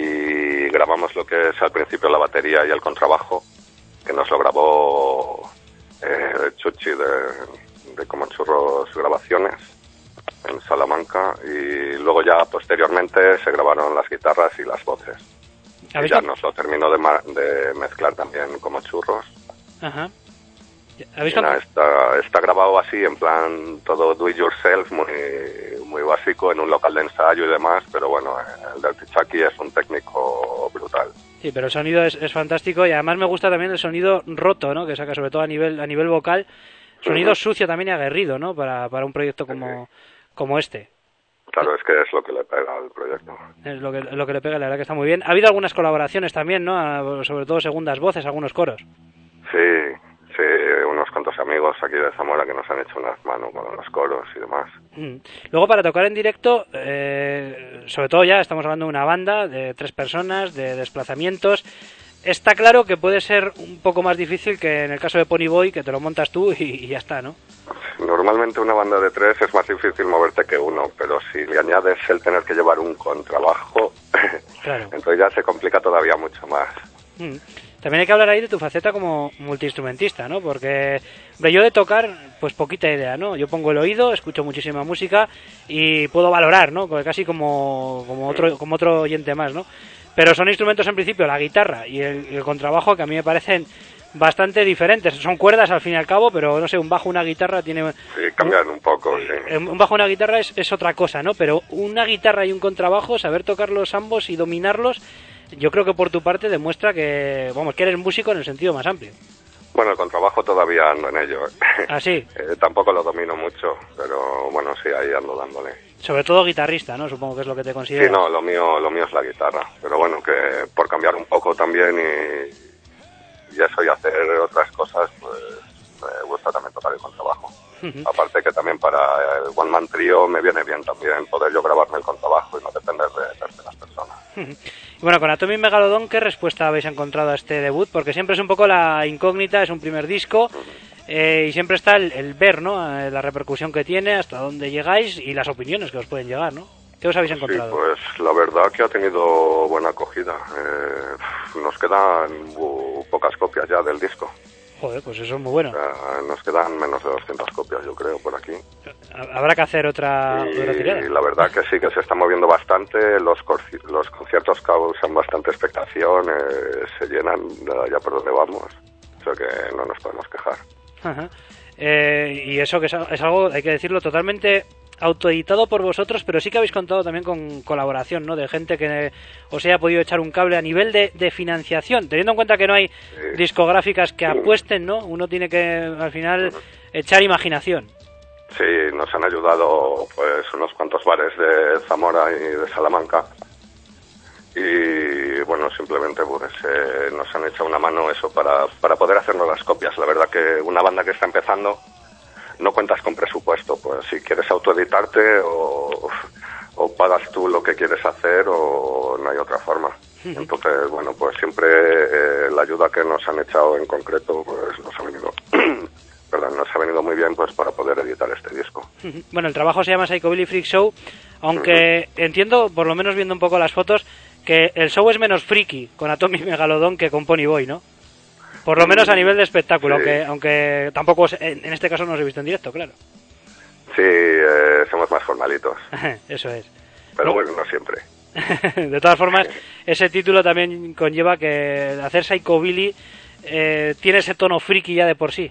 Y grabamos lo que es al principio la batería y el contrabajo, que nos lo grabó Eh, Chuchi de, de Como Churros Grabaciones en Salamanca, y luego ya posteriormente se grabaron las guitarras y las voces y ya nos lo terminó de, ma- de mezclar también Como Churros. Ajá. ¿Habéis y nada, está, está grabado así en plan todo do it yourself, muy, muy básico, en un local de ensayo y demás, pero bueno, el del Tichaki es un técnico brutal. Sí, pero el sonido es, es fantástico, y además me gusta también el sonido roto, ¿no?, que saca, sobre todo a nivel a nivel vocal, sonido uh-huh. sucio también y aguerrido, ¿no?, para, para un proyecto como, sí. como este. Claro, es que es lo que le pega al proyecto. Es lo que, lo que le pega, la verdad que está muy bien. Ha habido algunas colaboraciones también, ¿no?, sobre todo segundas voces, algunos coros. Sí, sí, unos cuantos amigos aquí de Zamora que nos han hecho unas manos con los coros y demás. Mm. Luego, para tocar en directo, eh, sobre todo ya estamos hablando de una banda de tres personas, de desplazamientos. Está claro que puede ser un poco más difícil que en el caso de Pony Boy, que te lo montas tú y, y ya está, ¿no? Normalmente una banda de tres es más difícil moverte que uno, pero si le añades el tener que llevar un contrabajo, Claro. Entonces ya se complica todavía mucho más. Mm. También hay que hablar ahí de tu faceta como multiinstrumentista, ¿no? Porque, hombre, yo de tocar, pues poquita idea, ¿no? Yo pongo el oído, escucho muchísima música y puedo valorar, ¿no? Casi como, como otro como otro oyente más, ¿no? Pero son instrumentos en principio, la guitarra y el, el contrabajo, que a mí me parecen bastante diferentes. Son cuerdas al fin y al cabo, pero no sé, un bajo, una guitarra tiene... Sí, cambian un poco, sí. Un bajo, una guitarra es, es otra cosa, ¿no? Pero una guitarra y un contrabajo, saber tocarlos ambos y dominarlos, yo creo que por tu parte demuestra que, vamos, que eres músico en el sentido más amplio. Bueno, el contrabajo todavía ando en ello. ¿Ah, sí? eh, tampoco lo domino mucho, pero bueno, sí, ahí ando dándole. Sobre todo guitarrista, ¿no? Supongo que es lo que te consideras. Sí, no, lo mío, lo mío es la guitarra. Pero bueno, que por cambiar un poco también y, y eso y hacer otras cosas, pues me gusta también tocar el contrabajo. Uh-huh. Aparte que también para el One Man Trio me viene bien también poder yo grabarme el contrabajo y no depender de terceras personas. Uh-huh. Y bueno, con Atomic Megalodon, ¿qué respuesta habéis encontrado a este debut? Porque siempre es un poco la incógnita, es un primer disco, uh-huh. eh, y siempre está el, el ver, ¿no? Eh, la repercusión que tiene, hasta dónde llegáis y las opiniones que os pueden llegar, ¿no? ¿Qué os habéis encontrado? Sí, pues la verdad que ha tenido buena acogida. Eh, nos quedan uh, pocas copias ya del disco. Joder, pues eso es muy bueno. Eh, nos quedan menos de doscientas copias, yo creo, por aquí. Habrá que hacer otra, y, otra tirada. Y la verdad que sí, que se está moviendo bastante. Los, los conciertos causan bastante expectación, eh, se llenan ya por donde vamos. O sea que no nos podemos quejar. Ajá. Eh, y eso que es, es algo, hay que decirlo, totalmente autoeditado por vosotros, pero sí que habéis contado también con colaboración, ¿no? De gente que os haya podido echar un cable a nivel de, de financiación, teniendo en cuenta que no hay sí. discográficas que apuesten, ¿no? Uno tiene que al final uh-huh. echar imaginación. Sí, nos han ayudado pues unos cuantos bares de Zamora y de Salamanca y bueno, simplemente pues eh, nos han echado una mano eso para, para poder hacernos las copias. La verdad que una banda que está empezando no cuentas con presupuesto, pues si quieres autoeditarte o, o pagas tú lo que quieres hacer o no hay otra forma. Entonces, bueno, pues siempre eh, la ayuda que nos han echado en concreto pues nos ha venido perdón, nos ha venido muy bien pues para poder editar este disco. Bueno, el trabajo se llama Psychobilly Freak Show, aunque uh-huh. entiendo, por lo menos viendo un poco las fotos, que el show es menos friki con Atomic Megalodon que con Pony Boy, ¿no? Por lo menos a nivel de espectáculo, sí. aunque aunque tampoco, en este caso no os he visto en directo, claro. Sí, eh, somos más formalitos. Eso es. Pero bueno, no siempre. De todas formas, ese título también conlleva que hacer Psychobilly eh, tiene ese tono friki ya de por sí.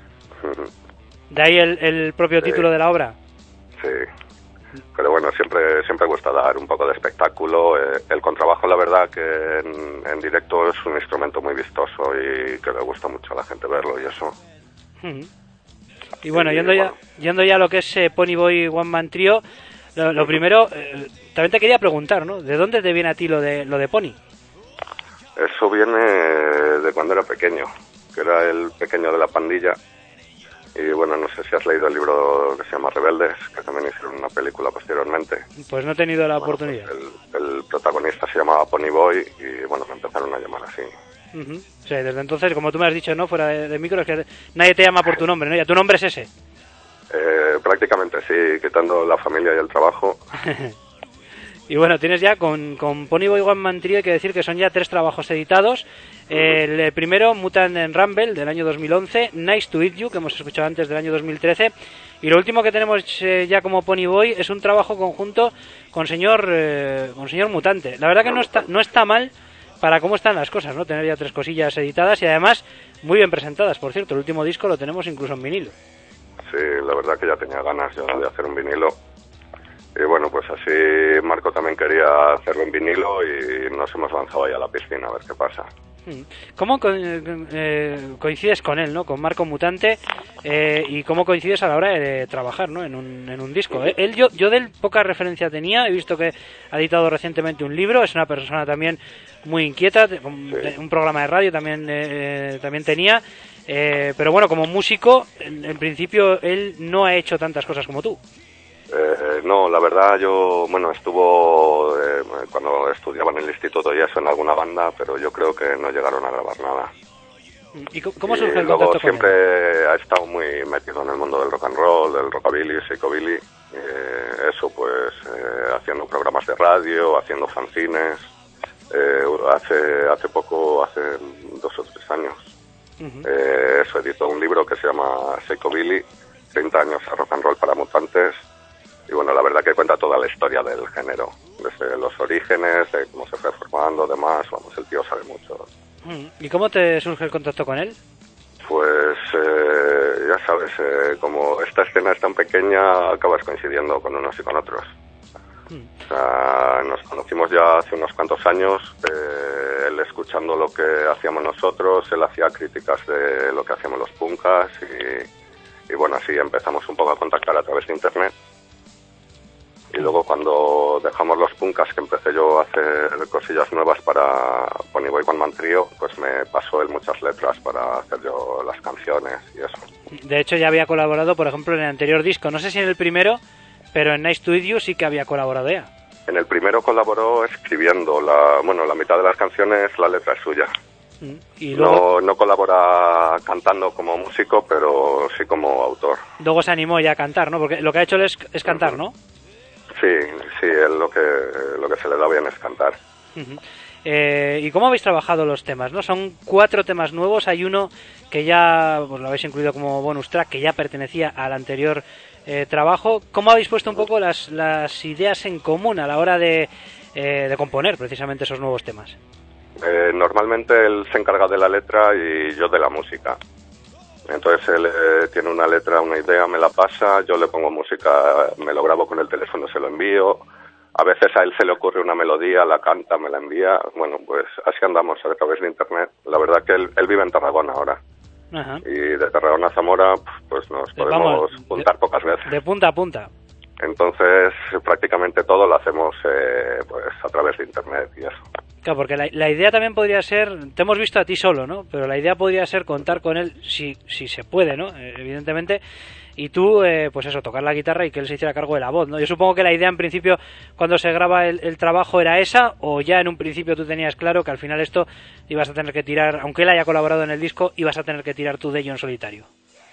De ahí el, el propio sí. título de la obra. Sí. Pero bueno, siempre siempre gusta dar un poco de espectáculo. Eh, el contrabajo, la verdad, que en, en directo es un instrumento muy vistoso y que le gusta mucho a la gente verlo y eso. Uh-huh. Y bueno, y, yendo bueno. ya yendo ya a lo que es eh, Pony Boy One Man Trio, lo, lo uh-huh. primero, eh, también te quería preguntar, ¿no? ¿De dónde te viene a ti lo de lo de Pony? Eso viene de cuando era pequeño, que era el pequeño de la pandilla. Y bueno, no sé si has leído el libro que se llama Rebeldes, que también hicieron una película posteriormente. Pues no he tenido la bueno, oportunidad. Pues el, el protagonista se llamaba Pony Boy y bueno, me empezaron a llamar así. Uh-huh. O sea, desde entonces, como tú me has dicho, ¿no? Fuera de, de micro, es que nadie te llama por tu nombre, ¿no? Ya tu nombre es ese. Eh, prácticamente sí, quitando la familia y el trabajo. Y bueno, tienes ya con, con Pony Boy One Man Trio, hay que decir que son ya tres trabajos editados. El primero, Mutant and Rumble, del año dos mil once, Nice to Eat You, que hemos escuchado antes, del año dos mil trece, y lo último que tenemos eh, ya como Pony Boy es un trabajo conjunto con señor eh, con señor Mutante. La verdad que no está no está mal para cómo están las cosas, ¿no? Tener ya tres cosillas editadas y además muy bien presentadas. Por cierto, el último disco lo tenemos incluso en vinilo. Sí, la verdad que ya tenía ganas yo de hacer un vinilo. Y bueno, pues así Marco también quería hacerlo en vinilo y nos hemos lanzado ahí a la piscina a ver qué pasa. ¿Cómo co- eh, coincides con él, ¿no? Con Marco Mutante, eh, y cómo coincides a la hora de trabajar, ¿no? En un, en un disco. Eh, él, yo, yo de él poca referencia tenía, he visto que ha editado recientemente un libro, es una persona también muy inquieta, un, sí. un programa de radio también, eh, también tenía, eh, pero bueno, como músico, en, en principio él no ha hecho tantas cosas como tú. Eh, no, la verdad yo, bueno, estuvo eh, cuando estudiaba en el instituto y eso en alguna banda, pero yo creo que no llegaron a grabar nada. ¿Y cómo surge y el luego contacto siempre con él? Ha estado muy metido en el mundo del rock and roll, del rockabilly, psychobilly, eh, eso pues eh, haciendo programas de radio, haciendo fanzines, eh, hace hace poco, hace dos o tres años. Uh-huh. Eh, eso, editó un libro que se llama Psychobilly, treinta años a rock and roll para mutantes. Y bueno, la verdad que cuenta toda la historia del género, desde los orígenes, de cómo se fue formando, demás. Vamos, el tío sabe mucho. ¿Y cómo te surge el contacto con él? Pues eh, ya sabes, eh, como esta escena es tan pequeña, acabas coincidiendo con unos y con otros. Mm. O sea, nos conocimos ya hace unos cuantos años, eh, él escuchando lo que hacíamos nosotros, él hacía críticas de lo que hacíamos los punkas y, y bueno, así empezamos un poco a contactar a través de internet. Y luego cuando dejamos los punkas, que empecé yo a hacer cosillas nuevas para Ponyboy One Man Trio, pues me pasó él muchas letras para hacer yo las canciones y eso. De hecho ya había colaborado, por ejemplo, en el anterior disco, no sé si en el primero, pero en Nice to Meet You sí que había colaborado ya. En el primero colaboró escribiendo, la bueno, la mitad de las canciones la letra es suya. ¿Y luego? No, no colabora cantando como músico, pero sí como autor. Luego se animó ya a cantar, ¿no? Porque lo que ha hecho él es, es cantar, ¿no? Sí, sí, él lo que lo que se le da bien es cantar. Uh-huh. Eh, ¿Y cómo habéis trabajado los temas? ¿No? Son cuatro temas nuevos, hay uno que ya pues, lo habéis incluido como bonus track, que ya pertenecía al anterior eh, trabajo. ¿Cómo habéis puesto un poco las, las ideas en común a la hora de, eh, de componer precisamente esos nuevos temas? Eh, normalmente él se encarga de la letra y yo de la música. Entonces él eh, tiene una letra, una idea, me la pasa, yo le pongo música, me lo grabo con el teléfono, se lo envío. A veces a él se le ocurre una melodía, la canta, me la envía. Bueno, pues así andamos a través de internet. La verdad que él, él vive en Tarragona ahora. Ajá. Y de Tarragona a Zamora, pues nos podemos Vamos, juntar de, pocas veces. De punta a punta. Entonces prácticamente todo lo hacemos eh, pues a través de internet y eso. Claro, porque la, la idea también podría ser, te hemos visto a ti solo, ¿no? Pero la idea podría ser contar con él, si, si se puede, ¿no? Eh, evidentemente, y tú, eh, pues eso, tocar la guitarra y que él se hiciera cargo de la voz, ¿no? Yo supongo que la idea en principio, cuando se graba el, el trabajo, era esa, o ya en un principio tú tenías claro que al final esto ibas a tener que tirar, aunque él haya colaborado en el disco, ibas a tener que tirar tú de ello en solitario.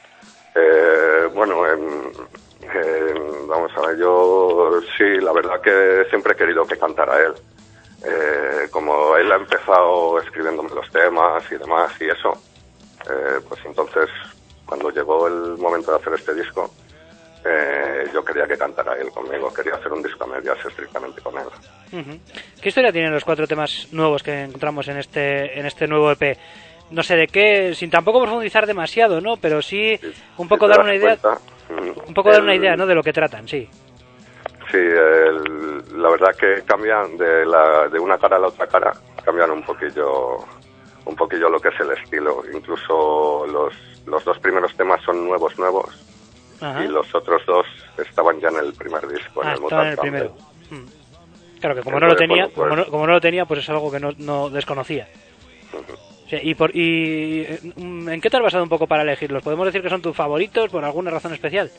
Eh, bueno, eh, eh, vamos a ver, yo sí, la verdad que siempre he querido que cantara él. Eh, como él ha empezado escribiéndome los temas y demás y eso, eh, pues entonces cuando llegó el momento de hacer este disco, eh, yo quería que cantara él conmigo, quería hacer un disco a medias estrictamente con él. Uh-huh. ¿Qué historia tienen los cuatro temas nuevos que encontramos en este en este nuevo E P? No sé de qué, sin tampoco profundizar demasiado, ¿no? Pero sí un poco si dar una idea, cuenta, un poco el... dar una idea, ¿no? De lo que tratan, sí. Sí, el, la verdad que cambian de la de una cara a la otra cara, cambian un poquillo un poquillo lo que es el estilo. Incluso los, los dos primeros temas son nuevos, nuevos. Ajá. Y los otros dos estaban ya en el primer disco, ah, en el estaban en el primero. Hmm. Claro que como Entonces, no lo tenía, bueno, pues... como, no, como no lo tenía, pues es algo que no, no desconocía. Uh-huh. O sea, y, por, y ¿en qué te has basado un poco para elegirlos? ¿Podemos decir que son tus favoritos por alguna razón especial?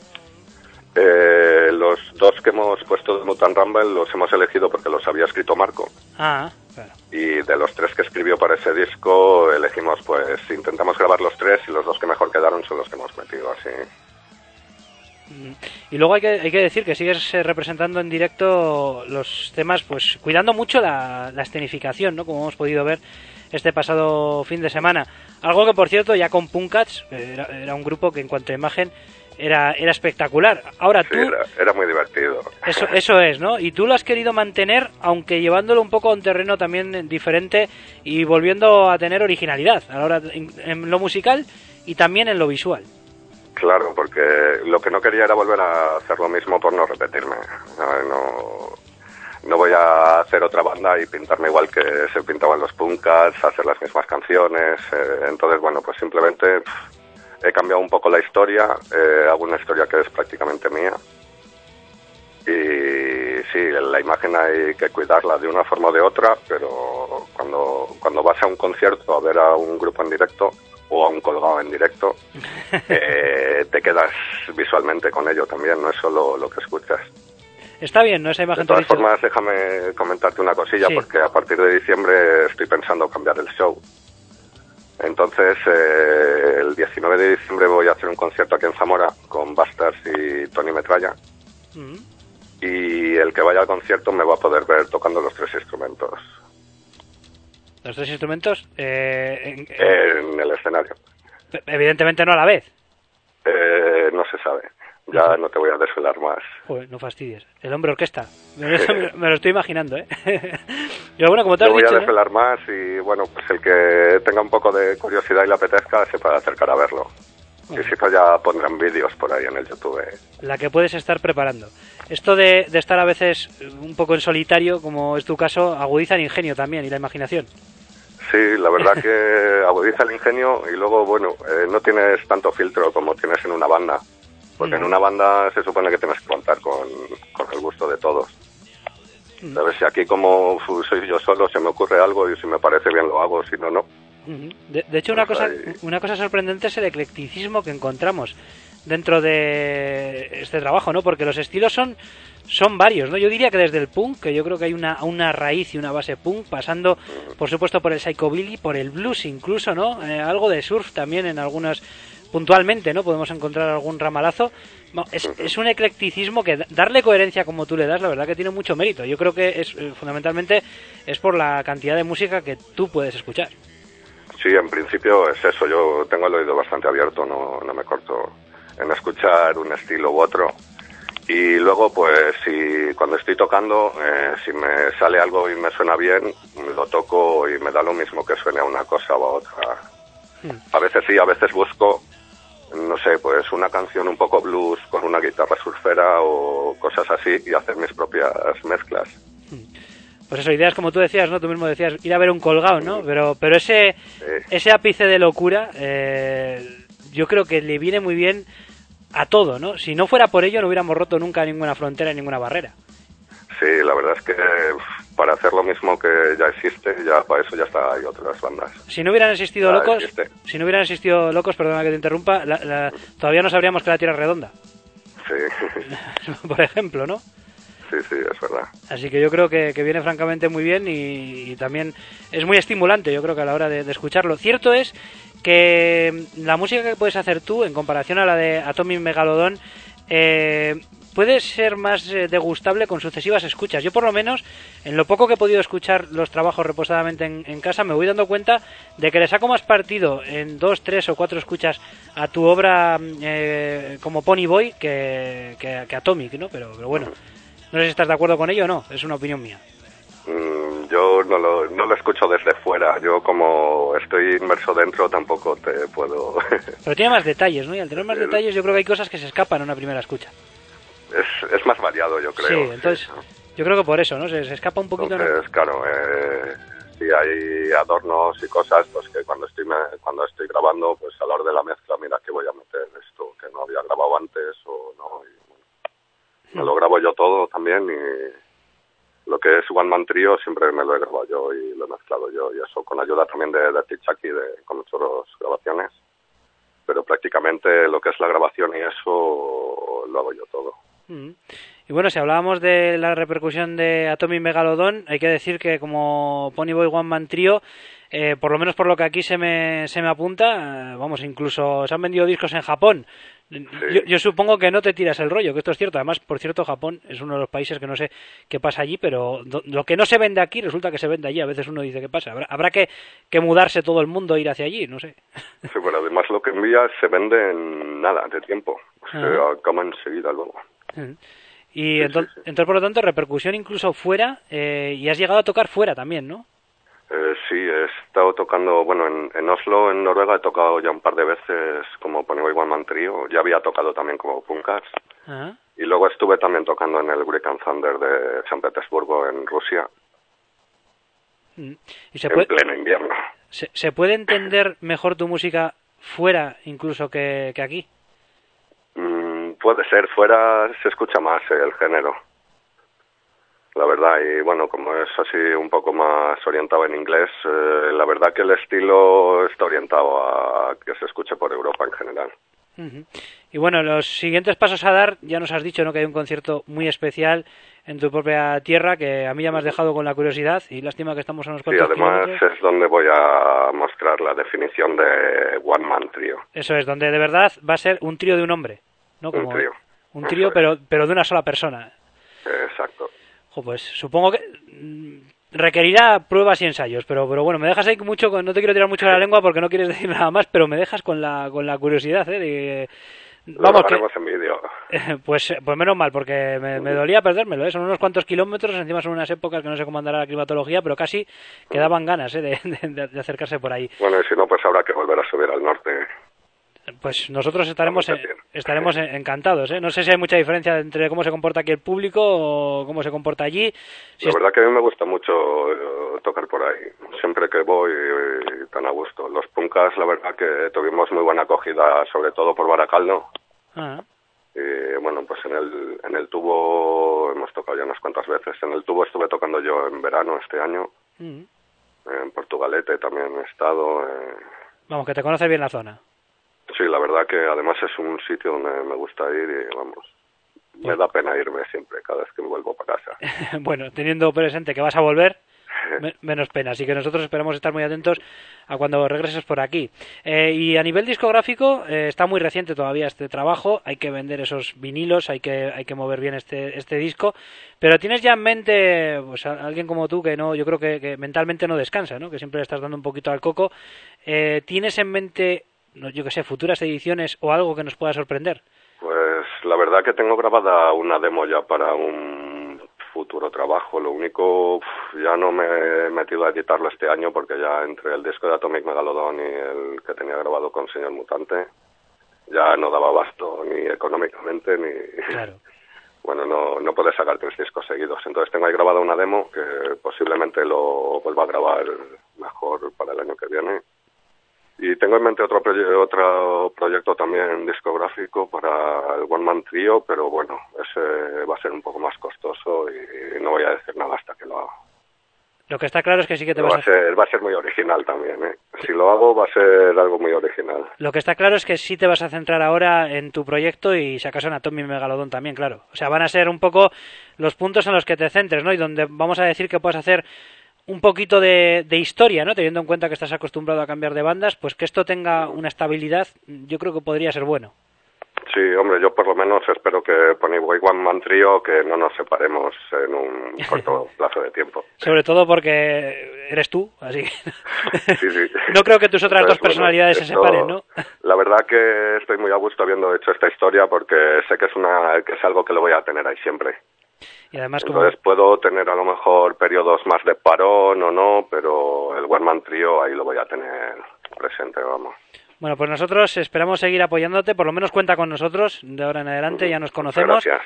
Eh, los dos que hemos puesto de Mutant Rumble los hemos elegido porque los había escrito Marco. Ah, claro. Y de los tres que escribió para ese disco elegimos, pues intentamos grabar los tres y los dos que mejor quedaron son los que hemos metido así. Y luego hay que, hay que decir que sigues representando en directo los temas, pues cuidando mucho la, la escenificación, ¿no? Como hemos podido ver este pasado fin de semana. Algo que, por cierto, ya con Punkats, era, era un grupo que en cuanto a imagen era, era espectacular. Ahora tú... Sí, era, era muy divertido. Eso, eso es, ¿no? Y tú lo has querido mantener, aunque llevándolo un poco a un terreno también diferente y volviendo a tener originalidad a la hora de, en, en lo musical y también en lo visual. Claro, porque lo que no quería era volver a hacer lo mismo por no repetirme. No, no voy a hacer otra banda y pintarme igual que se pintaban los Punkats, hacer las mismas canciones. Eh, entonces, bueno, pues simplemente pff, he cambiado un poco la historia, eh, hago una historia que es prácticamente mía. Y sí, la imagen hay que cuidarla de una forma o de otra, pero cuando, cuando vas a un concierto a ver a un grupo en directo o a un colgado en directo, eh, te quedas visualmente con ello también, no es solo lo que escuchas. Está bien, ¿no? Esa imagen. De todas formas, déjame comentarte una cosilla, sí. Porque a partir de diciembre estoy pensando cambiar el show. Entonces, eh, el diecinueve de diciembre voy a hacer un concierto aquí en Zamora con Bastards y Tony Metralla. Mm. Y el que vaya al concierto me va a poder ver tocando los tres instrumentos. Los tres instrumentos eh, en, en... en el escenario. Evidentemente no a la vez. Eh, no se sabe. Ya no te voy a desvelar más. Joder, no fastidies. El hombre orquesta. Me, me lo estoy imaginando, ¿eh? Yo, bueno, como te has no voy dicho, a desvelar ¿no? más y, bueno, pues el que tenga un poco de curiosidad y le apetezca se puede acercar a verlo. Bueno. Y si no, ya pondrán vídeos por ahí en el YouTube. La que puedes estar preparando. Esto de, de estar a veces un poco en solitario, como es tu caso, agudiza el ingenio también y la imaginación. Sí, la verdad que agudiza el ingenio y luego, bueno, eh, no tienes tanto filtro como tienes en una banda. Porque en una banda se supone que tienes que contar con, con el gusto de todos. ¿Sabes? Si aquí como soy yo solo se me ocurre algo y si me parece bien lo hago, si no, no. De, de hecho, una cosa, una cosa sorprendente es el eclecticismo que encontramos dentro de este trabajo, ¿no? Porque los estilos son, son varios, ¿no? Yo diría que desde el punk, que yo creo que hay una, una raíz y una base punk, pasando, por supuesto, por el psychobilly, por el blues incluso, ¿no? Eh, algo de surf también en algunas... puntualmente, ¿no? Podemos encontrar algún ramalazo. No, es, es un eclecticismo que darle coherencia como tú le das, la verdad que tiene mucho mérito. Yo creo que es fundamentalmente es por la cantidad de música que tú puedes escuchar. Sí, en principio es eso. Yo tengo el oído bastante abierto, no, no me corto en escuchar un estilo u otro. Y luego, pues, si cuando estoy tocando, eh, si me sale algo y me suena bien, lo toco y me da lo mismo que suene a una cosa o a otra. Hmm. A veces sí, a veces busco, no sé, pues una canción un poco blues con una guitarra surfera o cosas así y hacer mis propias mezclas. Pues eso, ideas como tú decías, ¿no? Tú mismo decías ir a ver un colgado, ¿no? Pero pero ese sí. ese ápice de locura, eh, yo creo que le viene muy bien a todo, ¿no? Si no fuera por ello no hubiéramos roto nunca ninguna frontera, ninguna barrera. Sí, la verdad es que para hacer lo mismo que ya existe, ya para eso ya está, hay otras bandas. Si no hubieran existido ya locos, existe. si no hubieran existido locos, perdona que te interrumpa, la, la, todavía no sabríamos que la Tierra es redonda. Sí. Por ejemplo, ¿no? Sí, sí, es verdad. Así que yo creo que, que viene francamente muy bien y, y también es muy estimulante, yo creo que a la hora de, de escucharlo. Cierto es que la música que puedes hacer tú, en comparación a la de Atomic Megalodon, eh, puede ser más eh, degustable con sucesivas escuchas. Yo por lo menos, en lo poco que he podido escuchar los trabajos reposadamente en, en casa, me voy dando cuenta de que le saco más partido en dos, tres o cuatro escuchas a tu obra eh, como Pony Boy que, que, que Atomic, ¿no? Pero, pero bueno, no sé si estás de acuerdo con ello o no, es una opinión mía. Mm, yo no lo, no lo escucho desde fuera, yo como estoy inmerso dentro tampoco te puedo... Pero tiene más detalles, ¿no? Y al tener más detalles yo creo que hay cosas que se escapan a una primera escucha. Es, es más variado, yo creo. Sí, entonces sí, ¿no? Yo creo que por eso, ¿no? Se, se escapa un poquito. Entonces, ¿no? Claro, eh, si hay adornos y cosas, pues que cuando estoy me, cuando estoy grabando, pues a la hora de la mezcla, mira que voy a meter esto que no había grabado antes o no. Y, bueno, hmm. Me lo grabo yo todo también y lo que es One Man Trio siempre me lo he grabado yo y lo he mezclado yo y eso con ayuda también de, de Tichaki, de, con muchas grabaciones. Pero prácticamente lo que es la grabación y eso lo hago yo todo. Y bueno, si hablábamos de la repercusión de Atomic Megalodon, hay que decir que como Pony Boy One Man Trio, eh, por lo menos por lo que aquí se me, se me apunta, eh, vamos, incluso se han vendido discos en Japón. Sí. Yo, yo supongo que no te tiras el rollo, que esto es cierto. Además, por cierto, Japón es uno de los países que no sé qué pasa allí, pero do, lo que no se vende aquí resulta que se vende allí. A veces uno dice, ¿qué pasa? Habrá, habrá que, que mudarse todo el mundo e ir hacia allí, no sé. Sí, bueno, además lo que envías se vende en nada de tiempo. Se uh-huh. acaba enseguida luego. Uh-huh. Y sí, entonces, sí, sí. entonces, por lo tanto, repercusión incluso fuera, eh, y has llegado a tocar fuera también, ¿no? Eh, sí, he estado tocando, bueno, en, en Oslo, en Noruega, he tocado ya un par de veces como Pony Boy One Man Trio, ya había tocado también como Punkars, uh-huh. Y luego estuve también tocando en el Greek and Thunder de San Petersburgo, en Rusia, ¿Y se en puede, pleno invierno. ¿se, ¿Se puede entender mejor tu música fuera incluso que, que aquí? Mm, puede ser, fuera se escucha más el género. La verdad, y bueno, como es así un poco más orientado en inglés, eh, la verdad que el estilo está orientado a que se escuche por Europa en general. Uh-huh. Y bueno, los siguientes pasos a dar, ya nos has dicho, ¿no?, que hay un concierto muy especial en tu propia tierra, que a mí ya me has dejado con la curiosidad, y lástima que estamos a unos cuantos Sí, además kilómetros. Es donde voy a mostrar la definición de One Man Trio. Eso es, donde de verdad va a ser un trío de un hombre, ¿no? Como un trío. Un trío, pero, pero de una sola persona. Exacto. Pues supongo que requerirá pruebas y ensayos, pero pero bueno, me dejas ahí mucho, con, no te quiero tirar mucho de la lengua porque no quieres decir nada más, pero me dejas con la con la curiosidad, ¿eh? De, vamos, que en vídeo. Pues, pues menos mal, porque me, me dolía perdérmelo, ¿eh? Son unos cuantos kilómetros, encima son unas épocas que no sé cómo andará la climatología, pero casi quedaban ganas, ¿eh? de, de, de acercarse por ahí. Bueno, y si no, pues habrá que volver a subir al norte. Pues nosotros estaremos en, estaremos encantados, ¿eh? No sé si hay mucha diferencia entre cómo se comporta aquí el público o cómo se comporta allí. Si la es... verdad que a mí me gusta mucho eh, tocar por ahí, siempre que voy eh, tan a gusto. Los punkas, la verdad que tuvimos muy buena acogida, sobre todo por Baracaldo. Ah. Y bueno, pues en el, en el tubo hemos tocado ya unas cuantas veces. En el tubo estuve tocando yo en verano este año. Mm. En Portugalete también he estado. Eh... Vamos, que te conoces bien la zona. Sí, la verdad que además es un sitio donde me gusta ir y vamos, pues... me da pena irme siempre, cada vez que vuelvo para casa. Bueno, teniendo presente que vas a volver, me, menos pena, así que nosotros esperamos estar muy atentos a cuando regreses por aquí. Eh, y a nivel discográfico, eh, está muy reciente todavía este trabajo, hay que vender esos vinilos, hay que hay que mover bien este este disco, pero tienes ya en mente, pues a alguien como tú que no, yo creo que, que mentalmente no descansa, ¿no? Que siempre le estás dando un poquito al coco, eh, ¿tienes en mente, no, yo que sé, futuras ediciones o algo que nos pueda sorprender? Pues la verdad que tengo grabada una demo ya para un futuro trabajo. Lo único, uf, ya no me he metido a editarlo este año porque ya entre el disco de Atomic Megalodon y el que tenía grabado con Señor Mutante ya no daba abasto ni económicamente ni... Claro. Bueno, no, no puedes sacar tres discos seguidos. Entonces tengo ahí grabada una demo que posiblemente lo vuelva a grabar mejor para el año que viene. Y tengo en mente otro, proye- otro proyecto también discográfico para el One Man Trio, pero bueno, ese va a ser un poco más costoso y no voy a decir nada hasta que lo haga. Lo que está claro es que sí que te vas vas a... a... Ser, va a ser muy original también, ¿eh? Si lo hago va a ser algo muy original. Lo que está claro es que sí te vas a centrar ahora en tu proyecto y si acaso en Atomic Megalodon también, claro. O sea, van a ser un poco los puntos en los que te centres, ¿no? Y donde vamos a decir que puedes hacer un poquito de, de historia, ¿no? Teniendo en cuenta que estás acostumbrado a cambiar de bandas, pues que esto tenga una estabilidad, yo creo que podría ser bueno. Sí, hombre, yo por lo menos espero que Ponyboy One Man Trio que no nos separemos en un corto plazo de tiempo. Sobre todo porque eres tú, así que sí, sí. No creo que tus otras Entonces, dos personalidades bueno, se esto, separen, ¿no? La verdad que estoy muy a gusto habiendo hecho esta historia porque sé que es una que es algo que lo voy a tener ahí siempre. Y además, como... Entonces puedo tener a lo mejor periodos más de parón o no, pero el One Man Trio ahí lo voy a tener presente, vamos. Bueno, pues nosotros esperamos seguir apoyándote, por lo menos cuenta con nosotros, de ahora en adelante, ya nos conocemos. Gracias.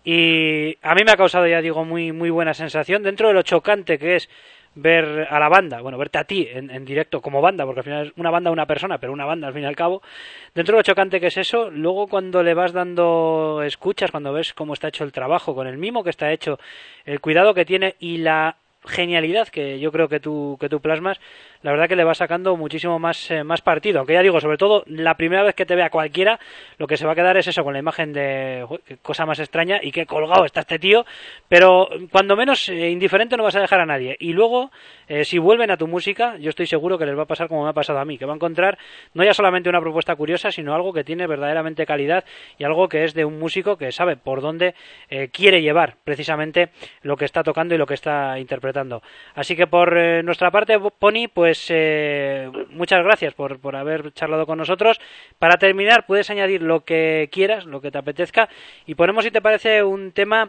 Y a mí me ha causado, ya digo, muy muy buena sensación, dentro de lo chocante que es ver a la banda, bueno, verte a ti en, en directo como banda, porque al final es una banda una persona, pero una banda al fin y al cabo, dentro de lo chocante que es eso, luego cuando le vas dando escuchas, cuando ves cómo está hecho el trabajo, con el mimo que está hecho, el cuidado que tiene y la genialidad que yo creo que tú que tú plasmas, la verdad que le va sacando muchísimo más eh, más partido, aunque ya digo, sobre todo la primera vez que te vea cualquiera, lo que se va a quedar es eso, con la imagen de uy, qué cosa más extraña y qué colgado está este tío, pero cuando menos eh, indiferente no vas a dejar a nadie. Y luego eh, si vuelven a tu música, yo estoy seguro que les va a pasar como me ha pasado a mí, que va a encontrar no ya solamente una propuesta curiosa, sino algo que tiene verdaderamente calidad y algo que es de un músico que sabe por dónde eh, quiere llevar precisamente lo que está tocando y lo que está interpretando. Así que por eh, nuestra parte, Pony, pues eh, muchas gracias por, por haber charlado con nosotros. Para terminar, puedes añadir lo que quieras, lo que te apetezca, y ponemos, si te parece, un tema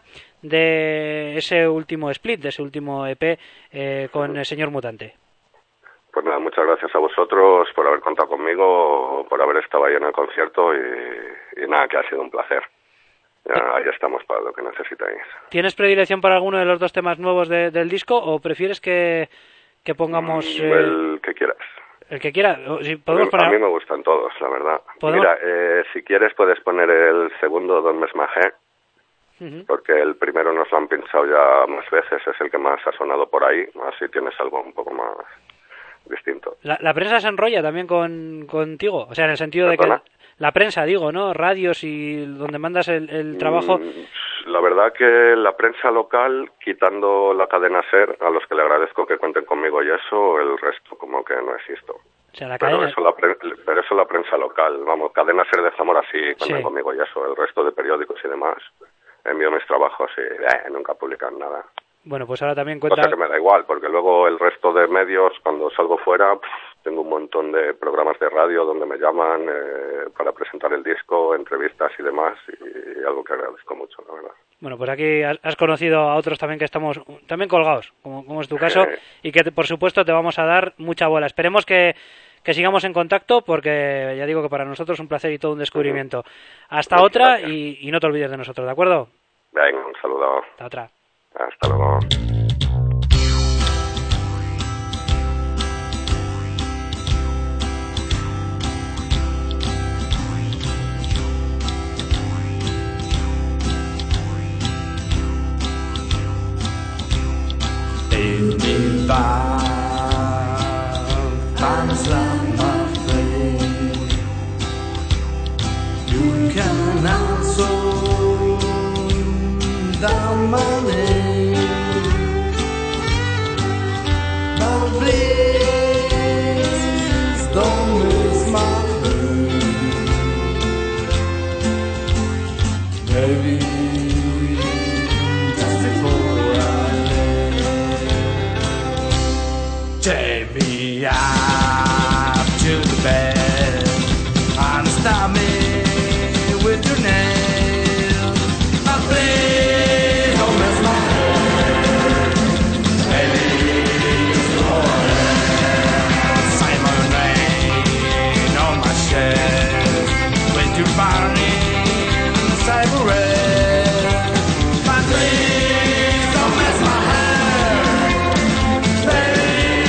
de ese último split, de ese último E P eh, con el Señor Mutante. Pues nada, muchas gracias a vosotros por haber contado conmigo, por haber estado ahí en el concierto y, y nada, que ha sido un placer. Ya, ahí estamos para lo que necesitáis. ¿Tienes predilección para alguno de los dos temas nuevos de, del disco o prefieres que, que pongamos... Mm, eh, el que quieras. El que quiera. Si podemos a poner... mí me gustan todos, la verdad. ¿Podemos? Mira, eh, si quieres puedes poner el segundo Don Mesmajé, uh-huh. porque el primero nos lo han pinchado ya más veces, es el que más ha sonado por ahí, así tienes algo un poco más distinto. La, la prensa se enrolla también con contigo, o sea, en el sentido ¿Perdona? de que... La prensa, digo, ¿no? Radios y donde mandas el, el trabajo. La verdad que la prensa local, quitando la cadena SER, a los que le agradezco que cuenten conmigo y eso, el resto como que no existo. O sea, la pero, cadena... eso la pre... pero eso la prensa local, vamos, cadena SER de Zamora sí cuenten sí. conmigo y eso, el resto de periódicos y demás, envío mis trabajos y eh, nunca publican nada. Bueno, pues ahora también cuenta... Cosa que me da igual, porque luego el resto de medios, cuando salgo fuera, pff, tengo un montón de programas de radio donde me llaman eh, para presentar el disco, entrevistas y demás, y, y algo que agradezco mucho, la verdad. Bueno, pues aquí has conocido a otros también que estamos también colgados, como, como es tu caso, Eh. y que te, por supuesto te vamos a dar mucha bola. Esperemos que, que sigamos en contacto, porque ya digo que para nosotros es un placer y todo un descubrimiento. Hasta Muchas otra gracias. y, y no te olvides de nosotros, ¿de acuerdo? Venga, un saludo. Hasta otra. Hasta luego. Time's like my friend. You can also down my name. But please don't miss my friend. Baby, just before I take me up to the bed and stab me with your nails. But please don't mess my head, baby. Just go ahead. Say my name on my chest with your burning cigarette. But please don't mess my head, baby.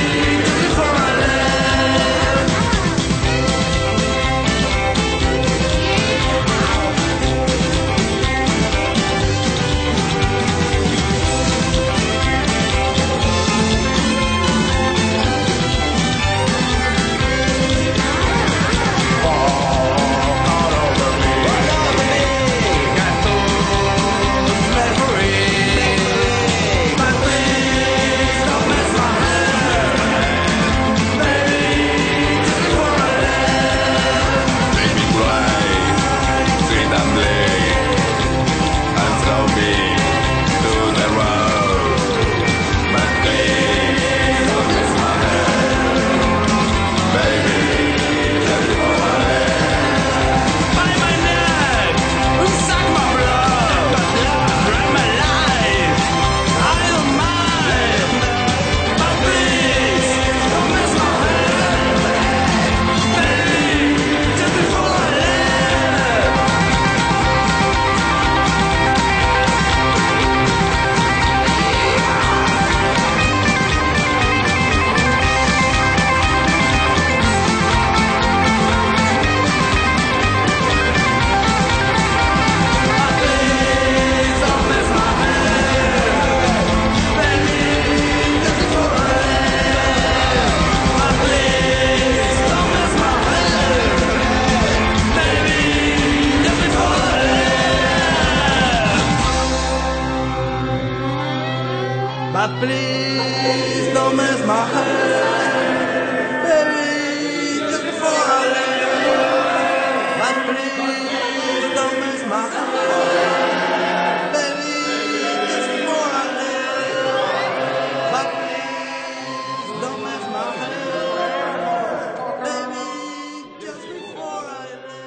But please don't mess my head, baby, just before I leave. But please don't mess my head, baby, just before I leave. But please don't mess my head, baby, just before I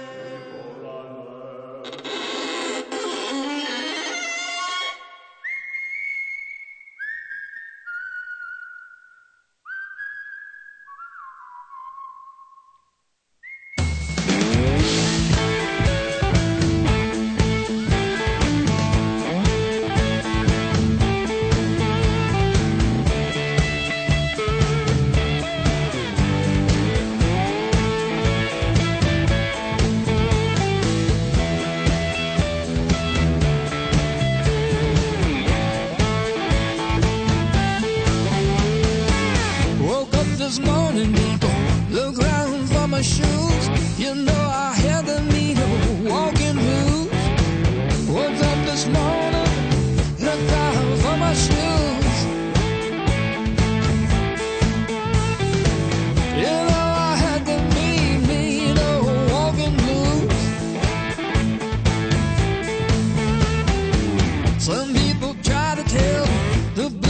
Woke up this morning, look around for my shoes. You know I had the need of walking blues. Woke up this morning, looked around for my shoes. You know I had the need, need of walking blues. Some people try to tell the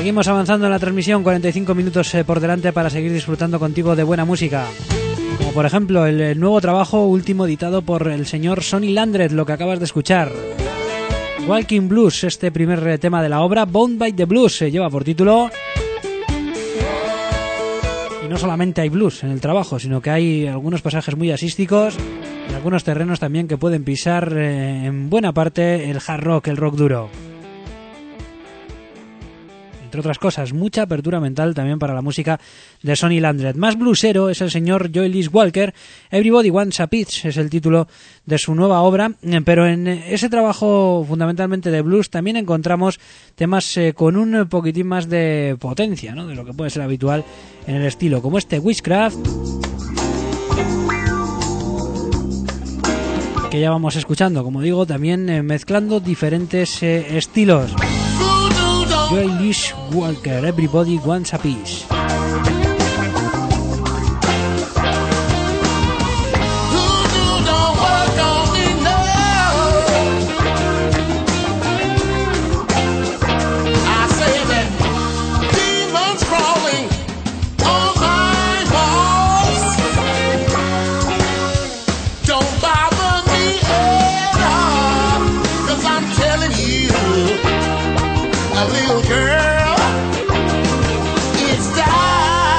Seguimos avanzando en la transmisión, cuarenta y cinco minutos eh, por delante para seguir disfrutando contigo de buena música. Como por ejemplo el, el nuevo trabajo último editado por el señor Sonny Landreth, lo que acabas de escuchar. Walking Blues, este primer eh, tema de la obra. Bound by the Blues se lleva por título. Y no solamente hay blues en el trabajo, sino que hay algunos pasajes muy jazzísticos y algunos terrenos también que pueden pisar eh, en buena parte el hard rock, el rock duro. Entre otras cosas, mucha apertura mental también para la música de Sonny Landreth. Más bluesero es el señor Joe Lee Walker. Everybody Wants a Piece es el título de su nueva obra, pero en ese trabajo fundamentalmente de blues también encontramos temas eh, con un poquitín más de potencia, ¿no?, de lo que puede ser habitual en el estilo, como este Witchcraft, que ya vamos escuchando, como digo, también eh, mezclando diferentes eh, estilos. Joe Lee Walker, Everybody Wants a Piece. Little girl, it's time.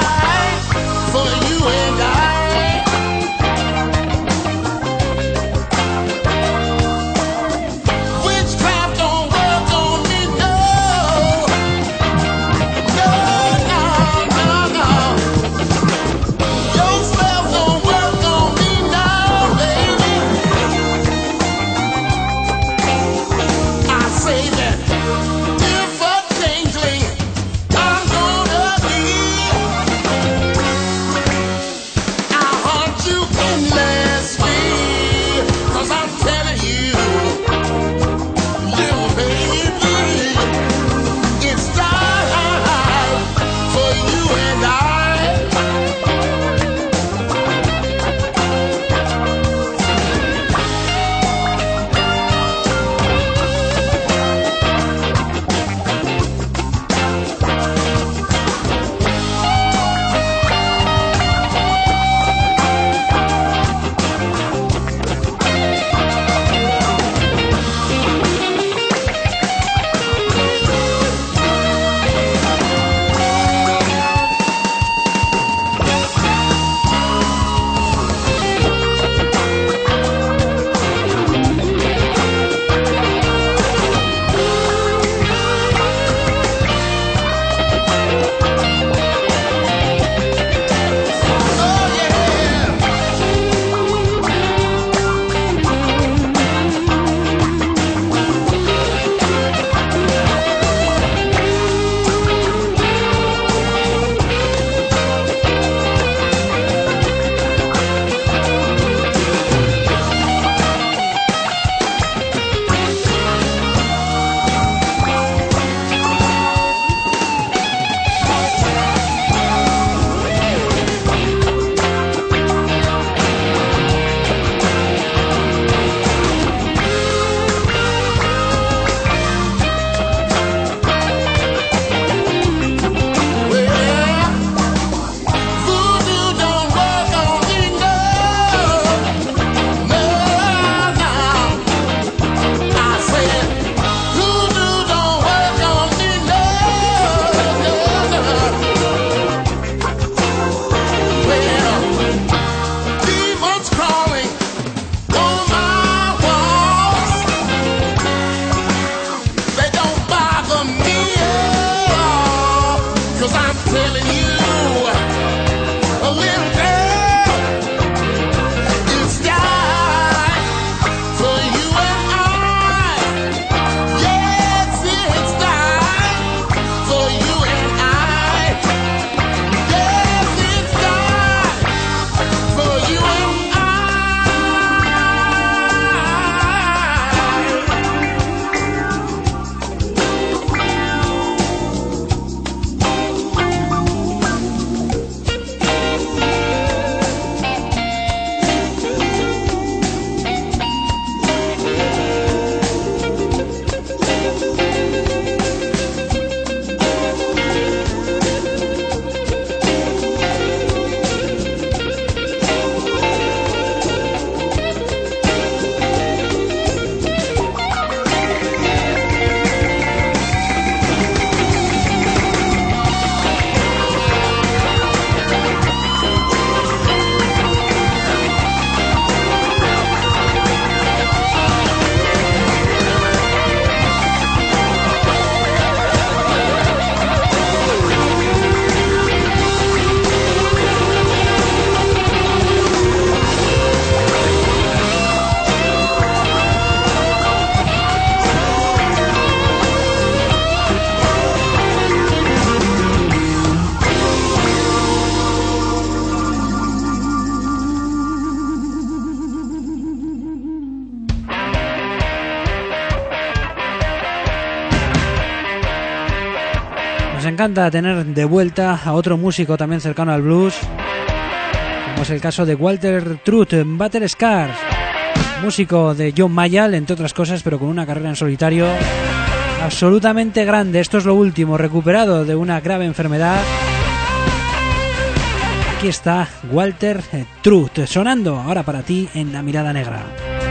encanta tener de vuelta a otro músico también cercano al blues, como es el caso de Walter Trout, Battle Scars, músico de John Mayall, entre otras cosas, pero con una carrera en solitario absolutamente grande. Esto es lo último, recuperado de una grave enfermedad. Aquí está Walter Trout, sonando ahora para ti en La Mirada Negra.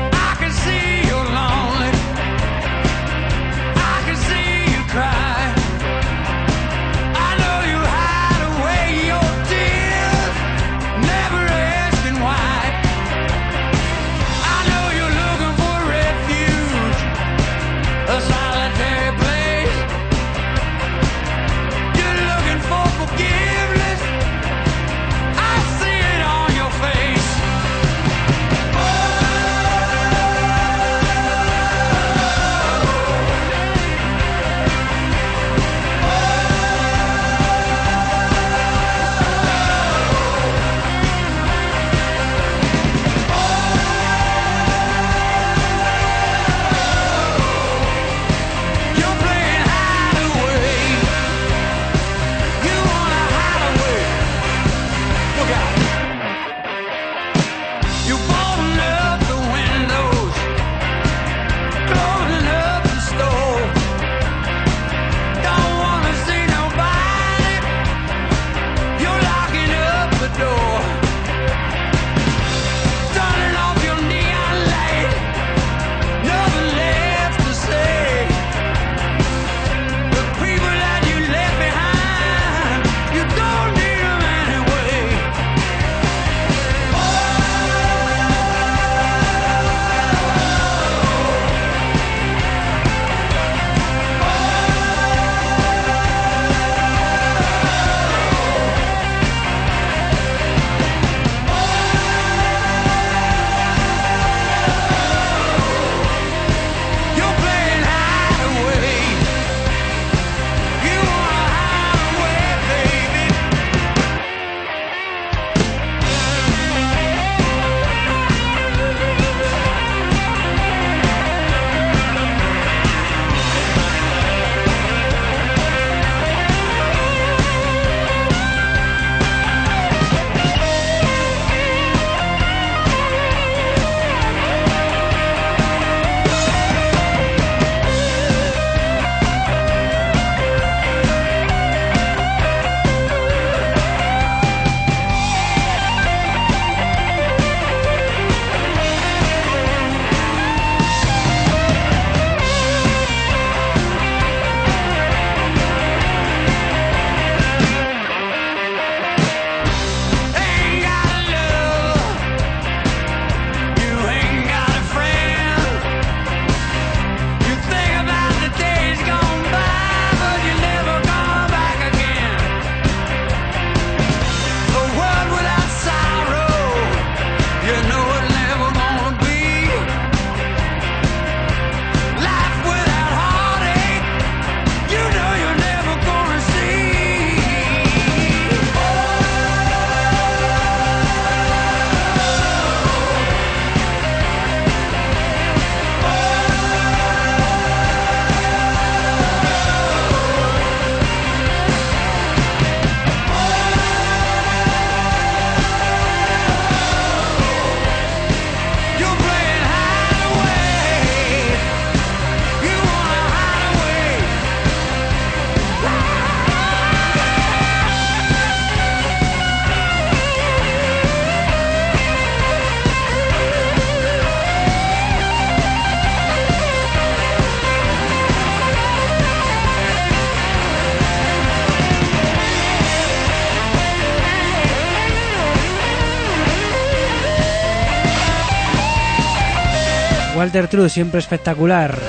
Walter Trout, siempre espectacular.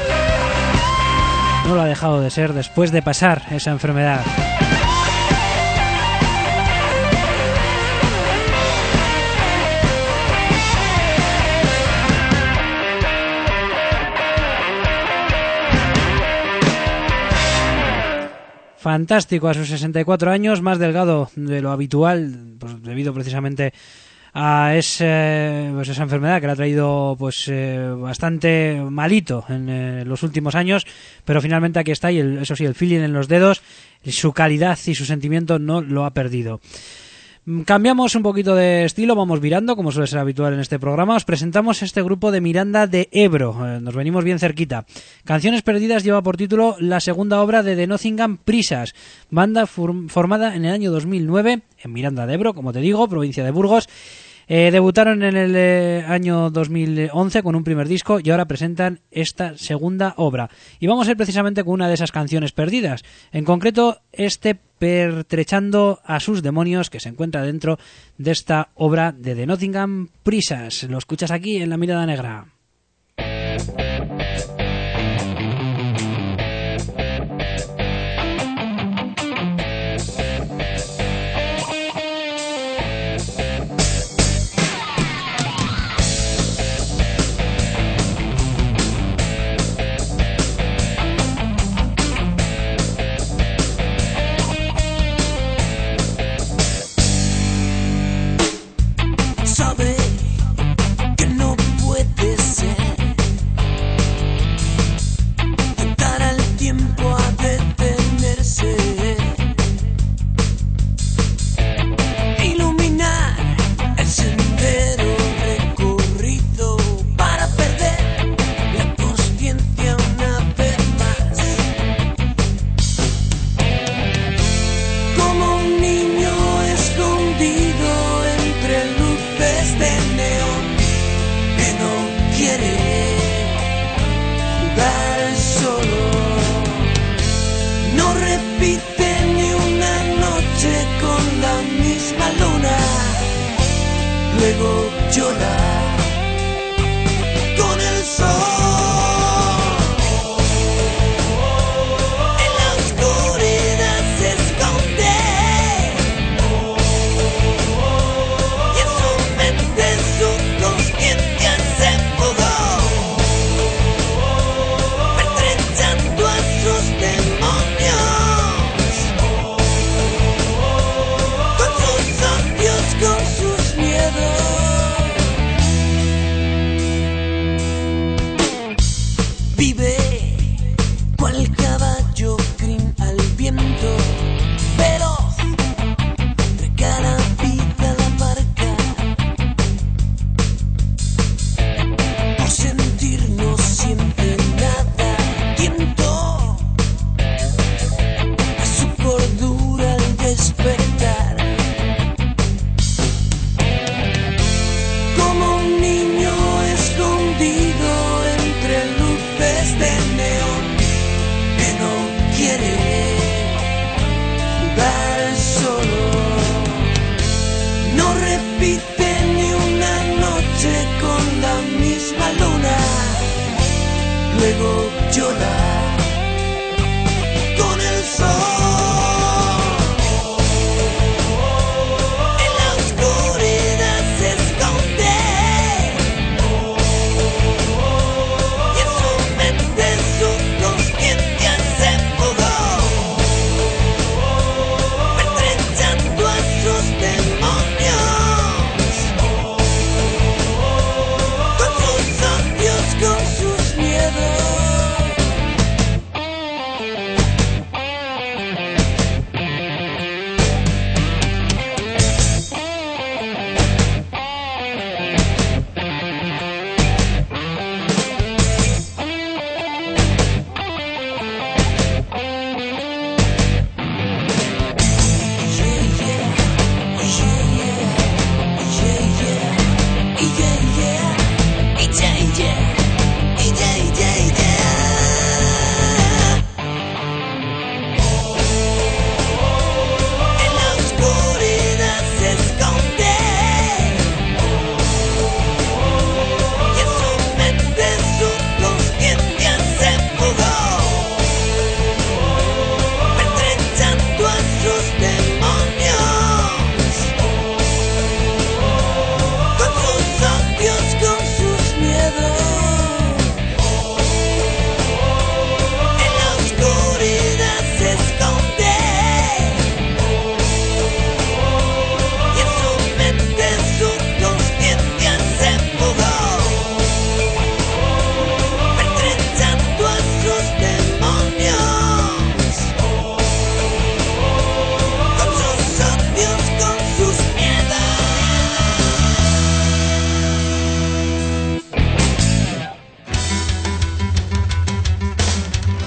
No lo ha dejado de ser después de pasar esa enfermedad. Fantástico, a sus sesenta y cuatro años, más delgado de lo habitual, pues debido precisamente a ese, pues esa enfermedad que le ha traído pues eh, bastante malito en eh, los últimos años, pero finalmente aquí está y el, eso sí, el feeling en los dedos, su calidad y su sentimiento no lo ha perdido. Cambiamos un poquito de estilo, vamos virando, como suele ser habitual en este programa. Os presentamos este grupo de Miranda de Ebro, eh, nos venimos bien cerquita. Canciones Perdidas lleva por título la segunda obra de The Nottingham Prisas, banda for- formada en el año dos mil nueve en Miranda de Ebro, como te digo, provincia de Burgos. Eh, debutaron en el eh, año dos mil once con un primer disco y ahora presentan esta segunda obra. Y vamos a ir precisamente con una de esas canciones perdidas. En concreto, este Pertrechando a sus demonios, que se encuentra dentro de esta obra de The Nottingham Prisas. Lo escuchas aquí en La Mirada Negra. Sabe que no puede ser quitar al tiempo a detenerse, iluminar el sendero recorrido para perder la consciencia una vez más, como un niño escondido entre luces de neón que no quiere jugar solo, no repite ni una noche con la misma luna, luego llora con el sol. En la oscuridad se esconde y en su mente su conciencia se fugó, pertrechando a sus demonios, con sus odios, con sus miedos.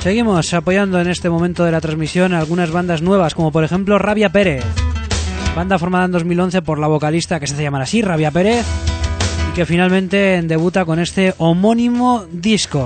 Seguimos apoyando en este momento de la transmisión a algunas bandas nuevas, como por ejemplo Rabia Pérez, banda formada en dos mil once por la vocalista que se hace llamar así, Rabia Pérez, y que finalmente debuta con este homónimo disco.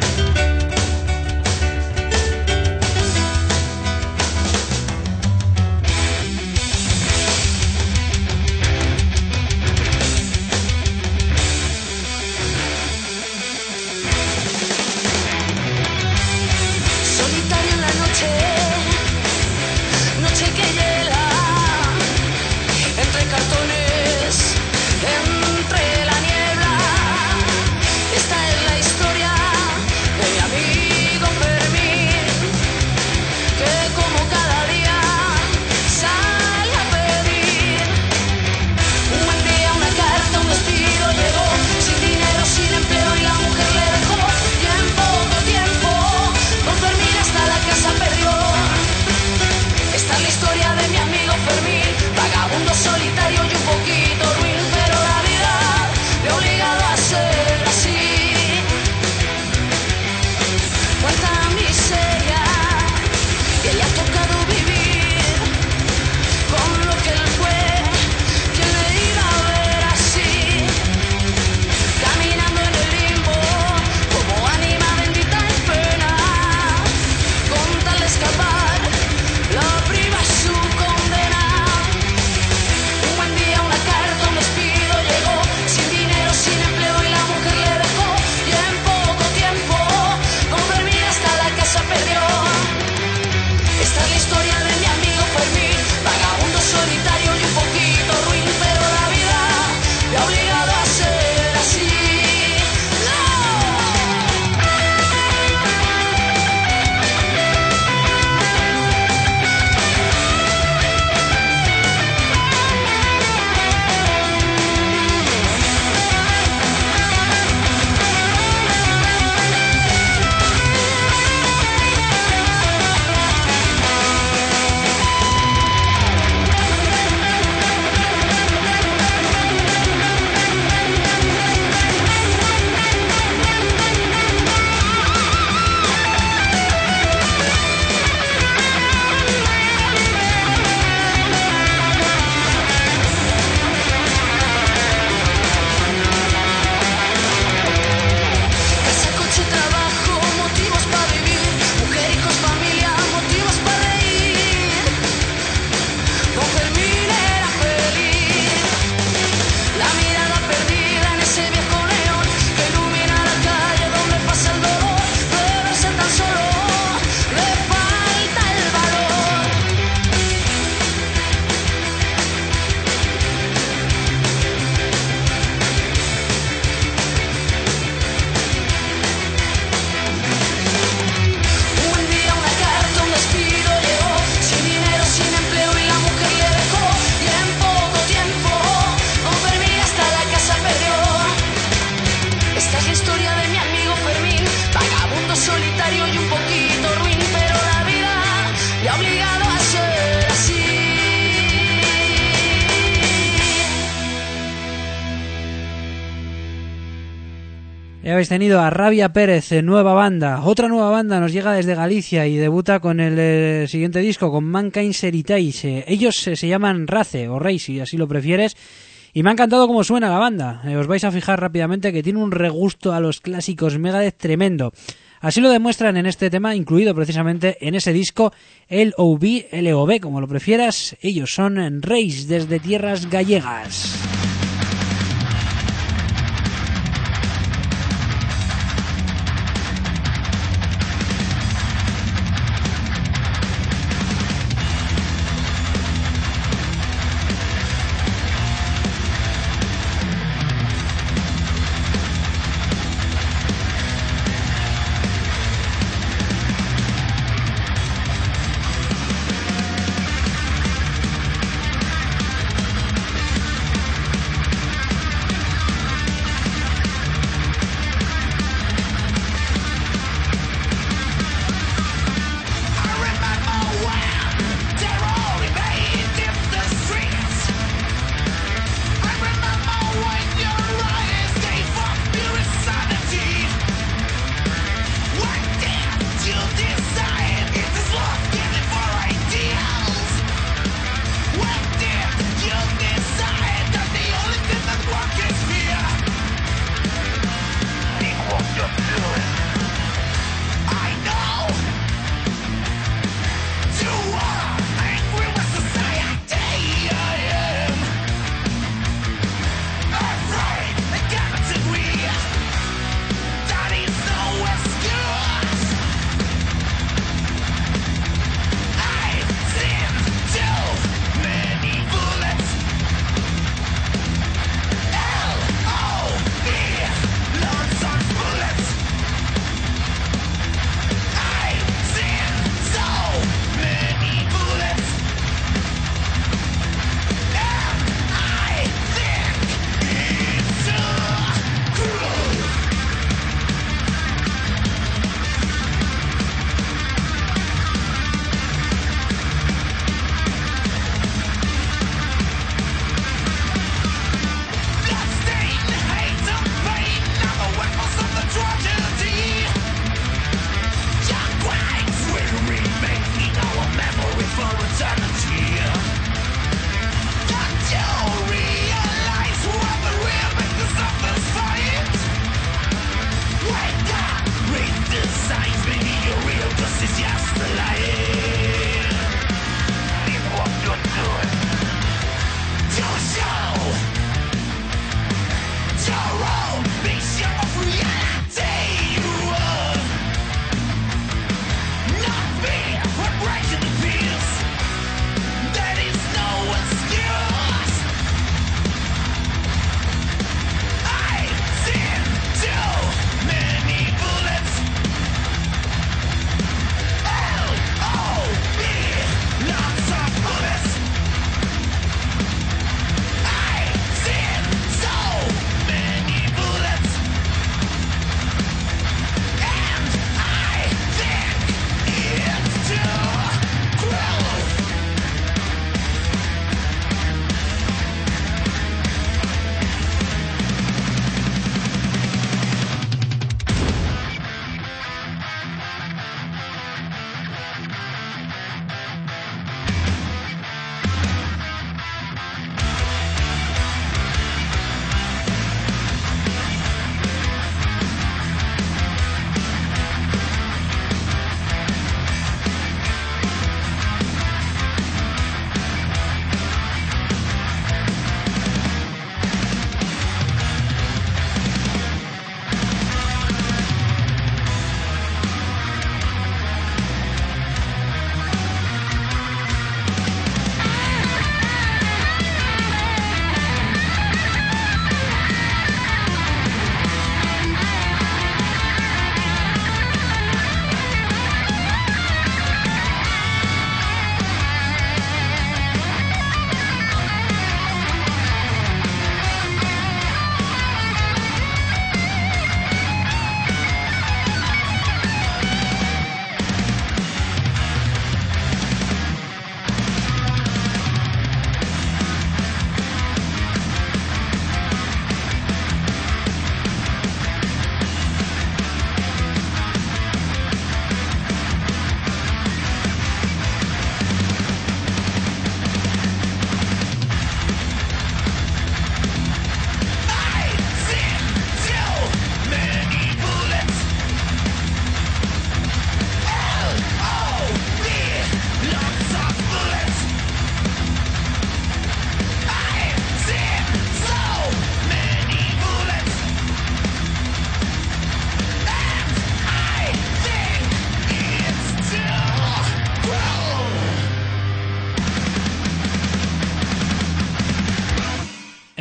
Ya habéis tenido a Rabia Pérez, nueva banda. Otra nueva banda nos llega desde Galicia y debuta con el eh, siguiente disco, con Mankind Seritais. Eh, ellos eh, se llaman Race, o Rey, si así lo prefieres. Y me ha encantado cómo suena la banda. Eh, os vais a fijar rápidamente que tiene un regusto a los clásicos Megadeth tremendo. Así lo demuestran en este tema, incluido precisamente en ese disco, L O B, L O B, como lo prefieras. Ellos son Reis, desde tierras gallegas.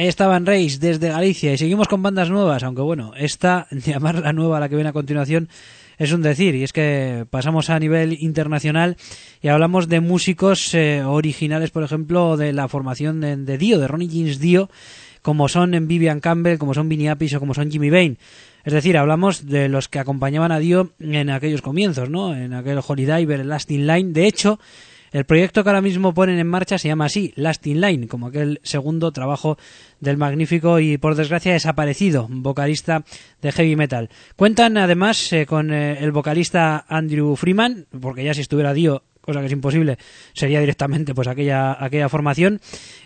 Ahí estaban Reis desde Galicia y seguimos con bandas nuevas, aunque bueno, esta, llamarla nueva, la que viene a continuación, es un decir, y es que pasamos a nivel internacional y hablamos de músicos eh, originales, por ejemplo, de la formación de, de Dio, de Ronnie James Dio, como son Vivian Campbell, como son Vinnie Appice o como son Jimmy Bain. Es decir, hablamos de los que acompañaban a Dio en aquellos comienzos, ¿no? En aquel Holy Diver, el Last in Line. De hecho, el proyecto que ahora mismo ponen en marcha se llama así, Last in Line, como aquel segundo trabajo del magnífico y por desgracia desaparecido vocalista de heavy metal. Cuentan además eh, con eh, el vocalista Andrew Freeman, porque ya si estuviera Dio, cosa que es imposible, sería directamente pues aquella, aquella formación,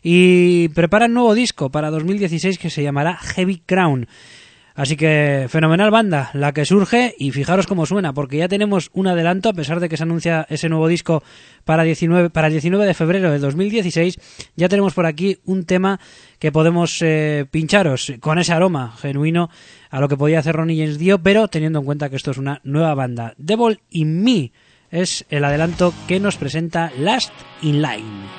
y preparan nuevo disco para dos mil dieciséis que se llamará Heavy Crown. Así que fenomenal banda la que surge, y fijaros cómo suena, porque ya tenemos un adelanto, a pesar de que se anuncia ese nuevo disco para, diecinueve, para el diecinueve de febrero de dos mil dieciséis, ya tenemos por aquí un tema que podemos eh, pincharos con ese aroma genuino a lo que podía hacer Ronnie James Dio, pero teniendo en cuenta que esto es una nueva banda. Devil in Me es el adelanto que nos presenta Last in Line.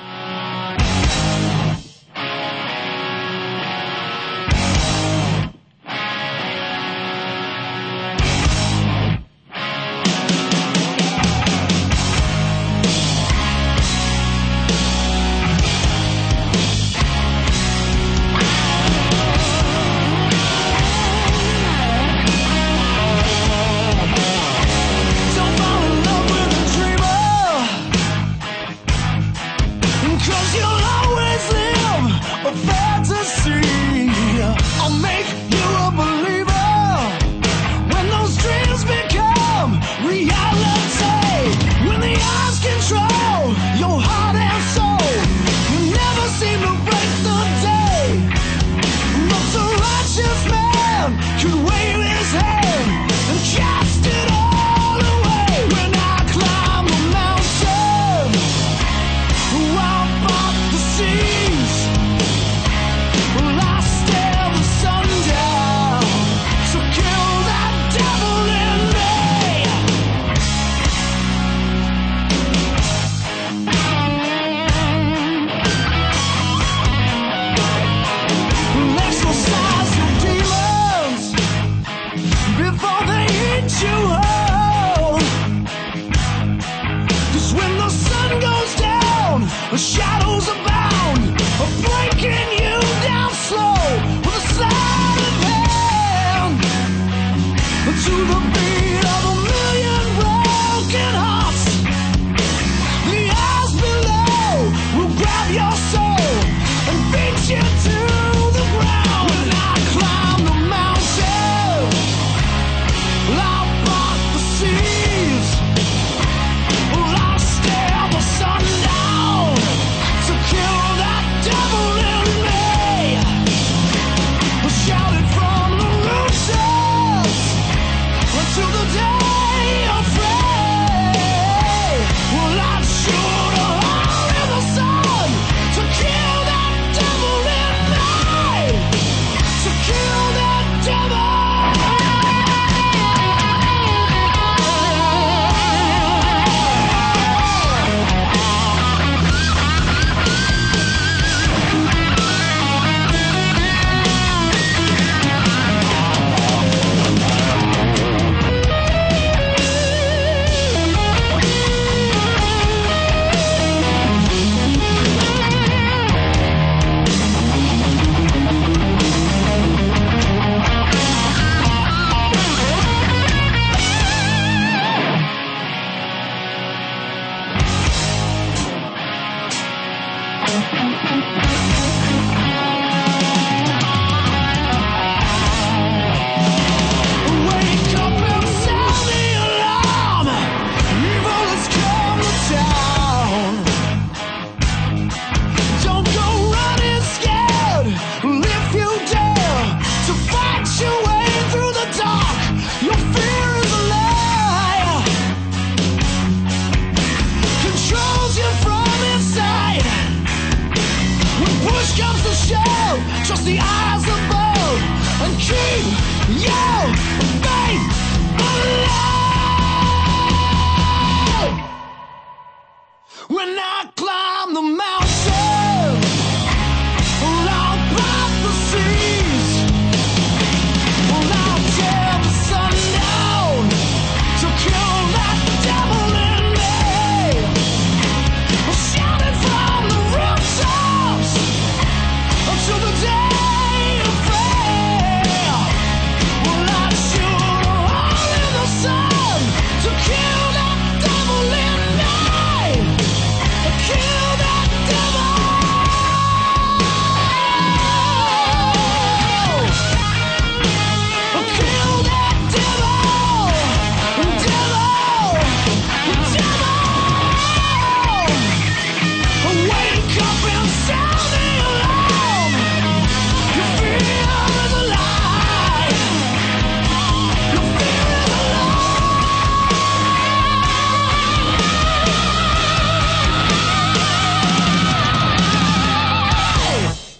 Loud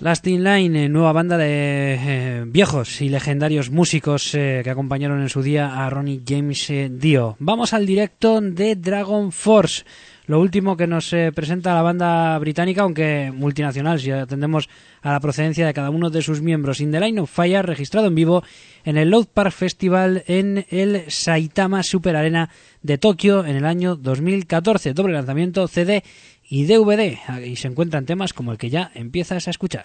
Last in Line, eh, nueva banda de eh, viejos y legendarios músicos eh, que acompañaron en su día a Ronnie James eh, Dio. Vamos al directo de Dragon Force, lo último que nos eh, presenta la banda británica, aunque multinacional, si atendemos a la procedencia de cada uno de sus miembros. In the Line of Fire, registrado en vivo en el Loud Park Festival en el Saitama Super Arena de Tokio en el año dos mil catorce. Doble lanzamiento, C D y D V D, y se encuentran temas como el que ya empiezas a escuchar.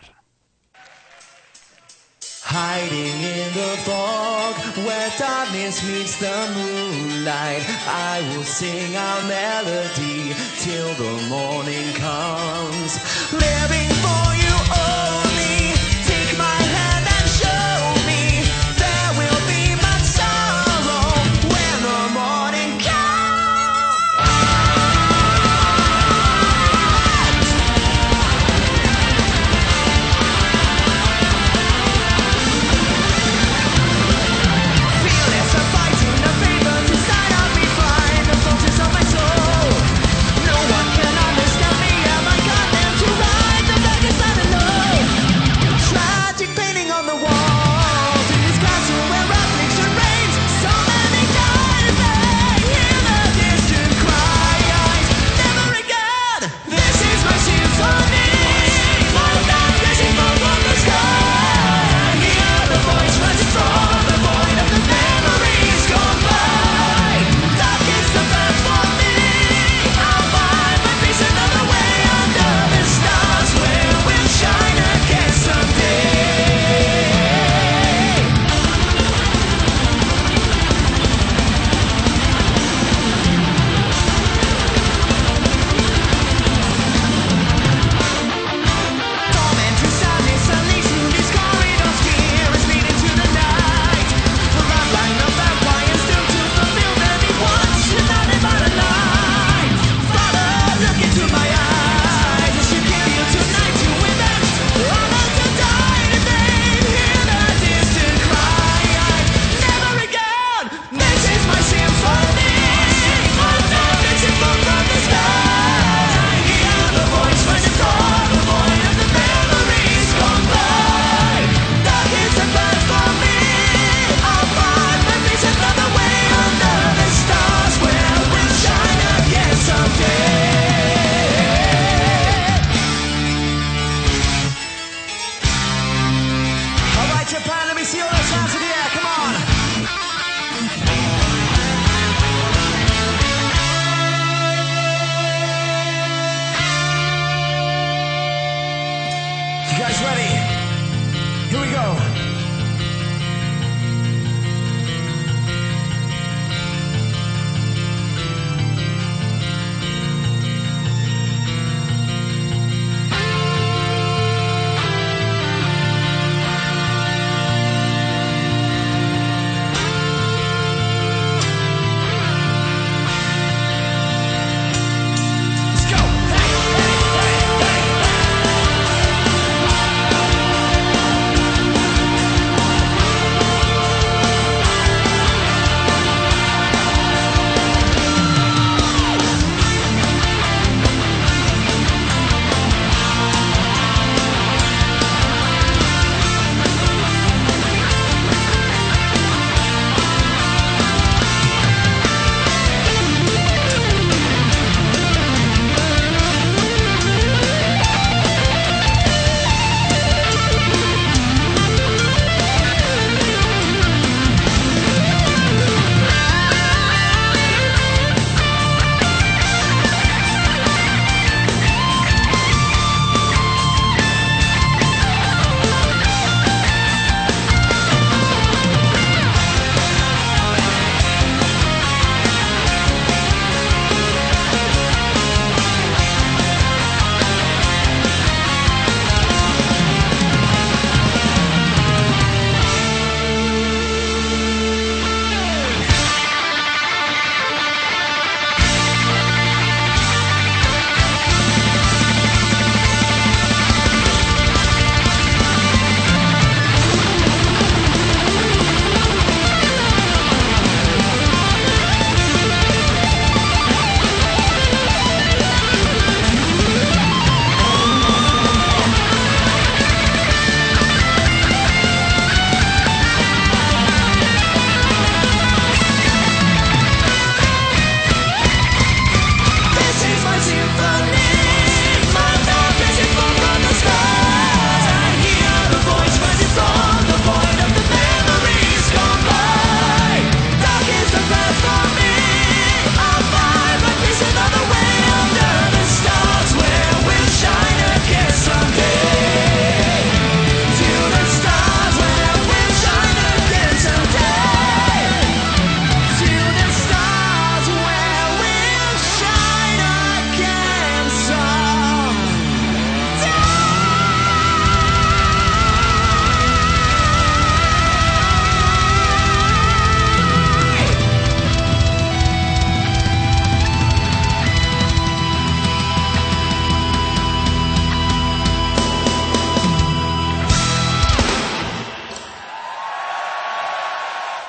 Hiding in the fog where darkness meets the moonlight, I will sing our melody till the morning comes. Living for you only, take my hand and show me there will be much sorrow when the morning comes. Of my soul, no one can understand me. Am I condemned to ride the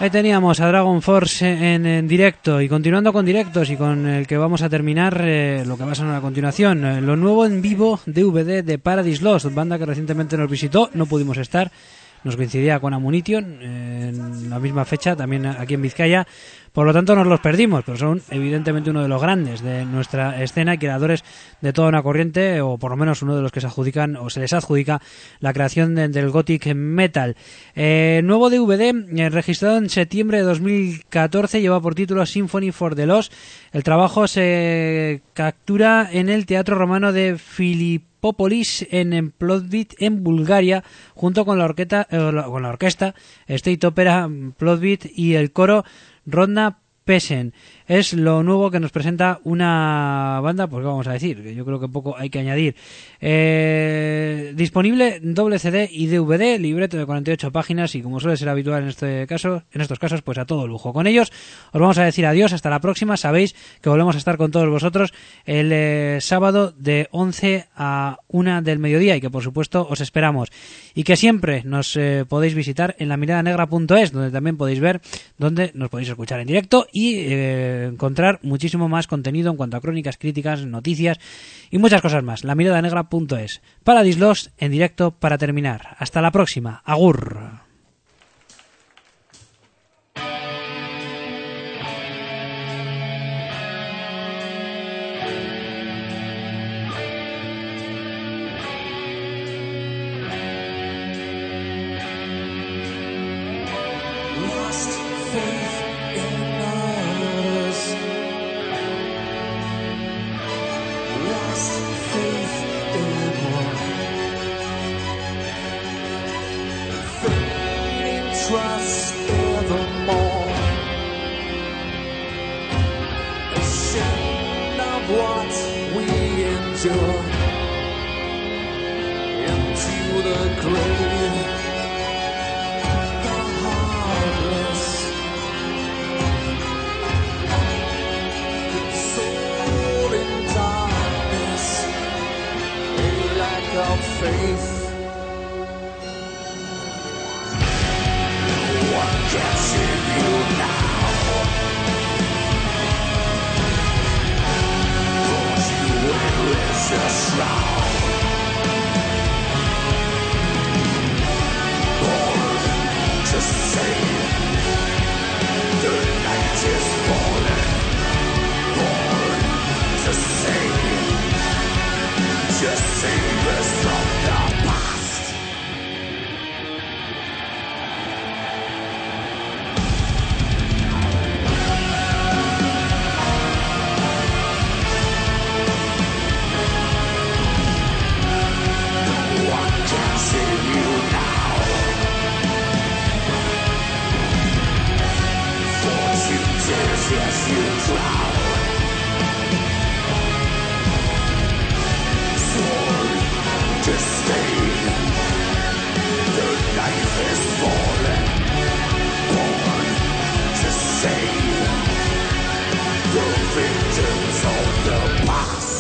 Ahí teníamos a Dragon Force en, en directo, y continuando con directos y con el que vamos a terminar, eh, lo que va a sonar a continuación, eh, lo nuevo en vivo D V D de Paradise Lost, banda que recientemente nos visitó, no pudimos estar, nos coincidía con Ammunition eh, en la misma fecha, también aquí en Vizcaya, por lo tanto nos los perdimos, pero son evidentemente uno de los grandes de nuestra escena y creadores de toda una corriente, o por lo menos uno de los que se adjudican o se les adjudica la creación de, del Gothic Metal. Eh, nuevo D V D eh, registrado en septiembre de dos mil catorce, lleva por título Symphony for the Lost. El trabajo se captura en el Teatro Romano de Filipópolis en Plovdiv, en Bulgaria, junto con la, orqueta, eh, con la orquesta State Opera Plovdiv y el coro Rodna Pesen. Es lo nuevo que nos presenta una banda, pues vamos a decir, que yo creo que poco hay que añadir. Eh, disponible doble C D y D V D, libreto de cuarenta y ocho páginas, y como suele ser habitual en este caso, en estos casos, pues a todo lujo. Con ellos os vamos a decir adiós, hasta la próxima. Sabéis que volvemos a estar con todos vosotros el eh, sábado de once a una del mediodía, y que por supuesto os esperamos, y que siempre nos eh, podéis visitar en la mirada negra punto es, donde también podéis ver, donde nos podéis escuchar en directo y eh, encontrar muchísimo más contenido en cuanto a crónicas, críticas, noticias y muchas cosas más. la mirada negra punto es. Paradise Lost en directo para terminar. Hasta la próxima. Agur. Trust evermore, ashamed of what we endure, into the grave, the heartless, consoling darkness, a lack of faith. Can't see you now. Cause you will resist shroud. Born to save. The night is falling. Born to save. Just save us from the past. Yes, you drown. Sworn to stay. The knife is fallen. Born to save. The victims of the past.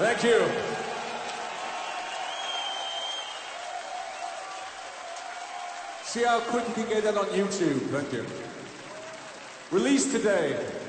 Thank you. See how quick you can get that on YouTube. Thank you. Released today.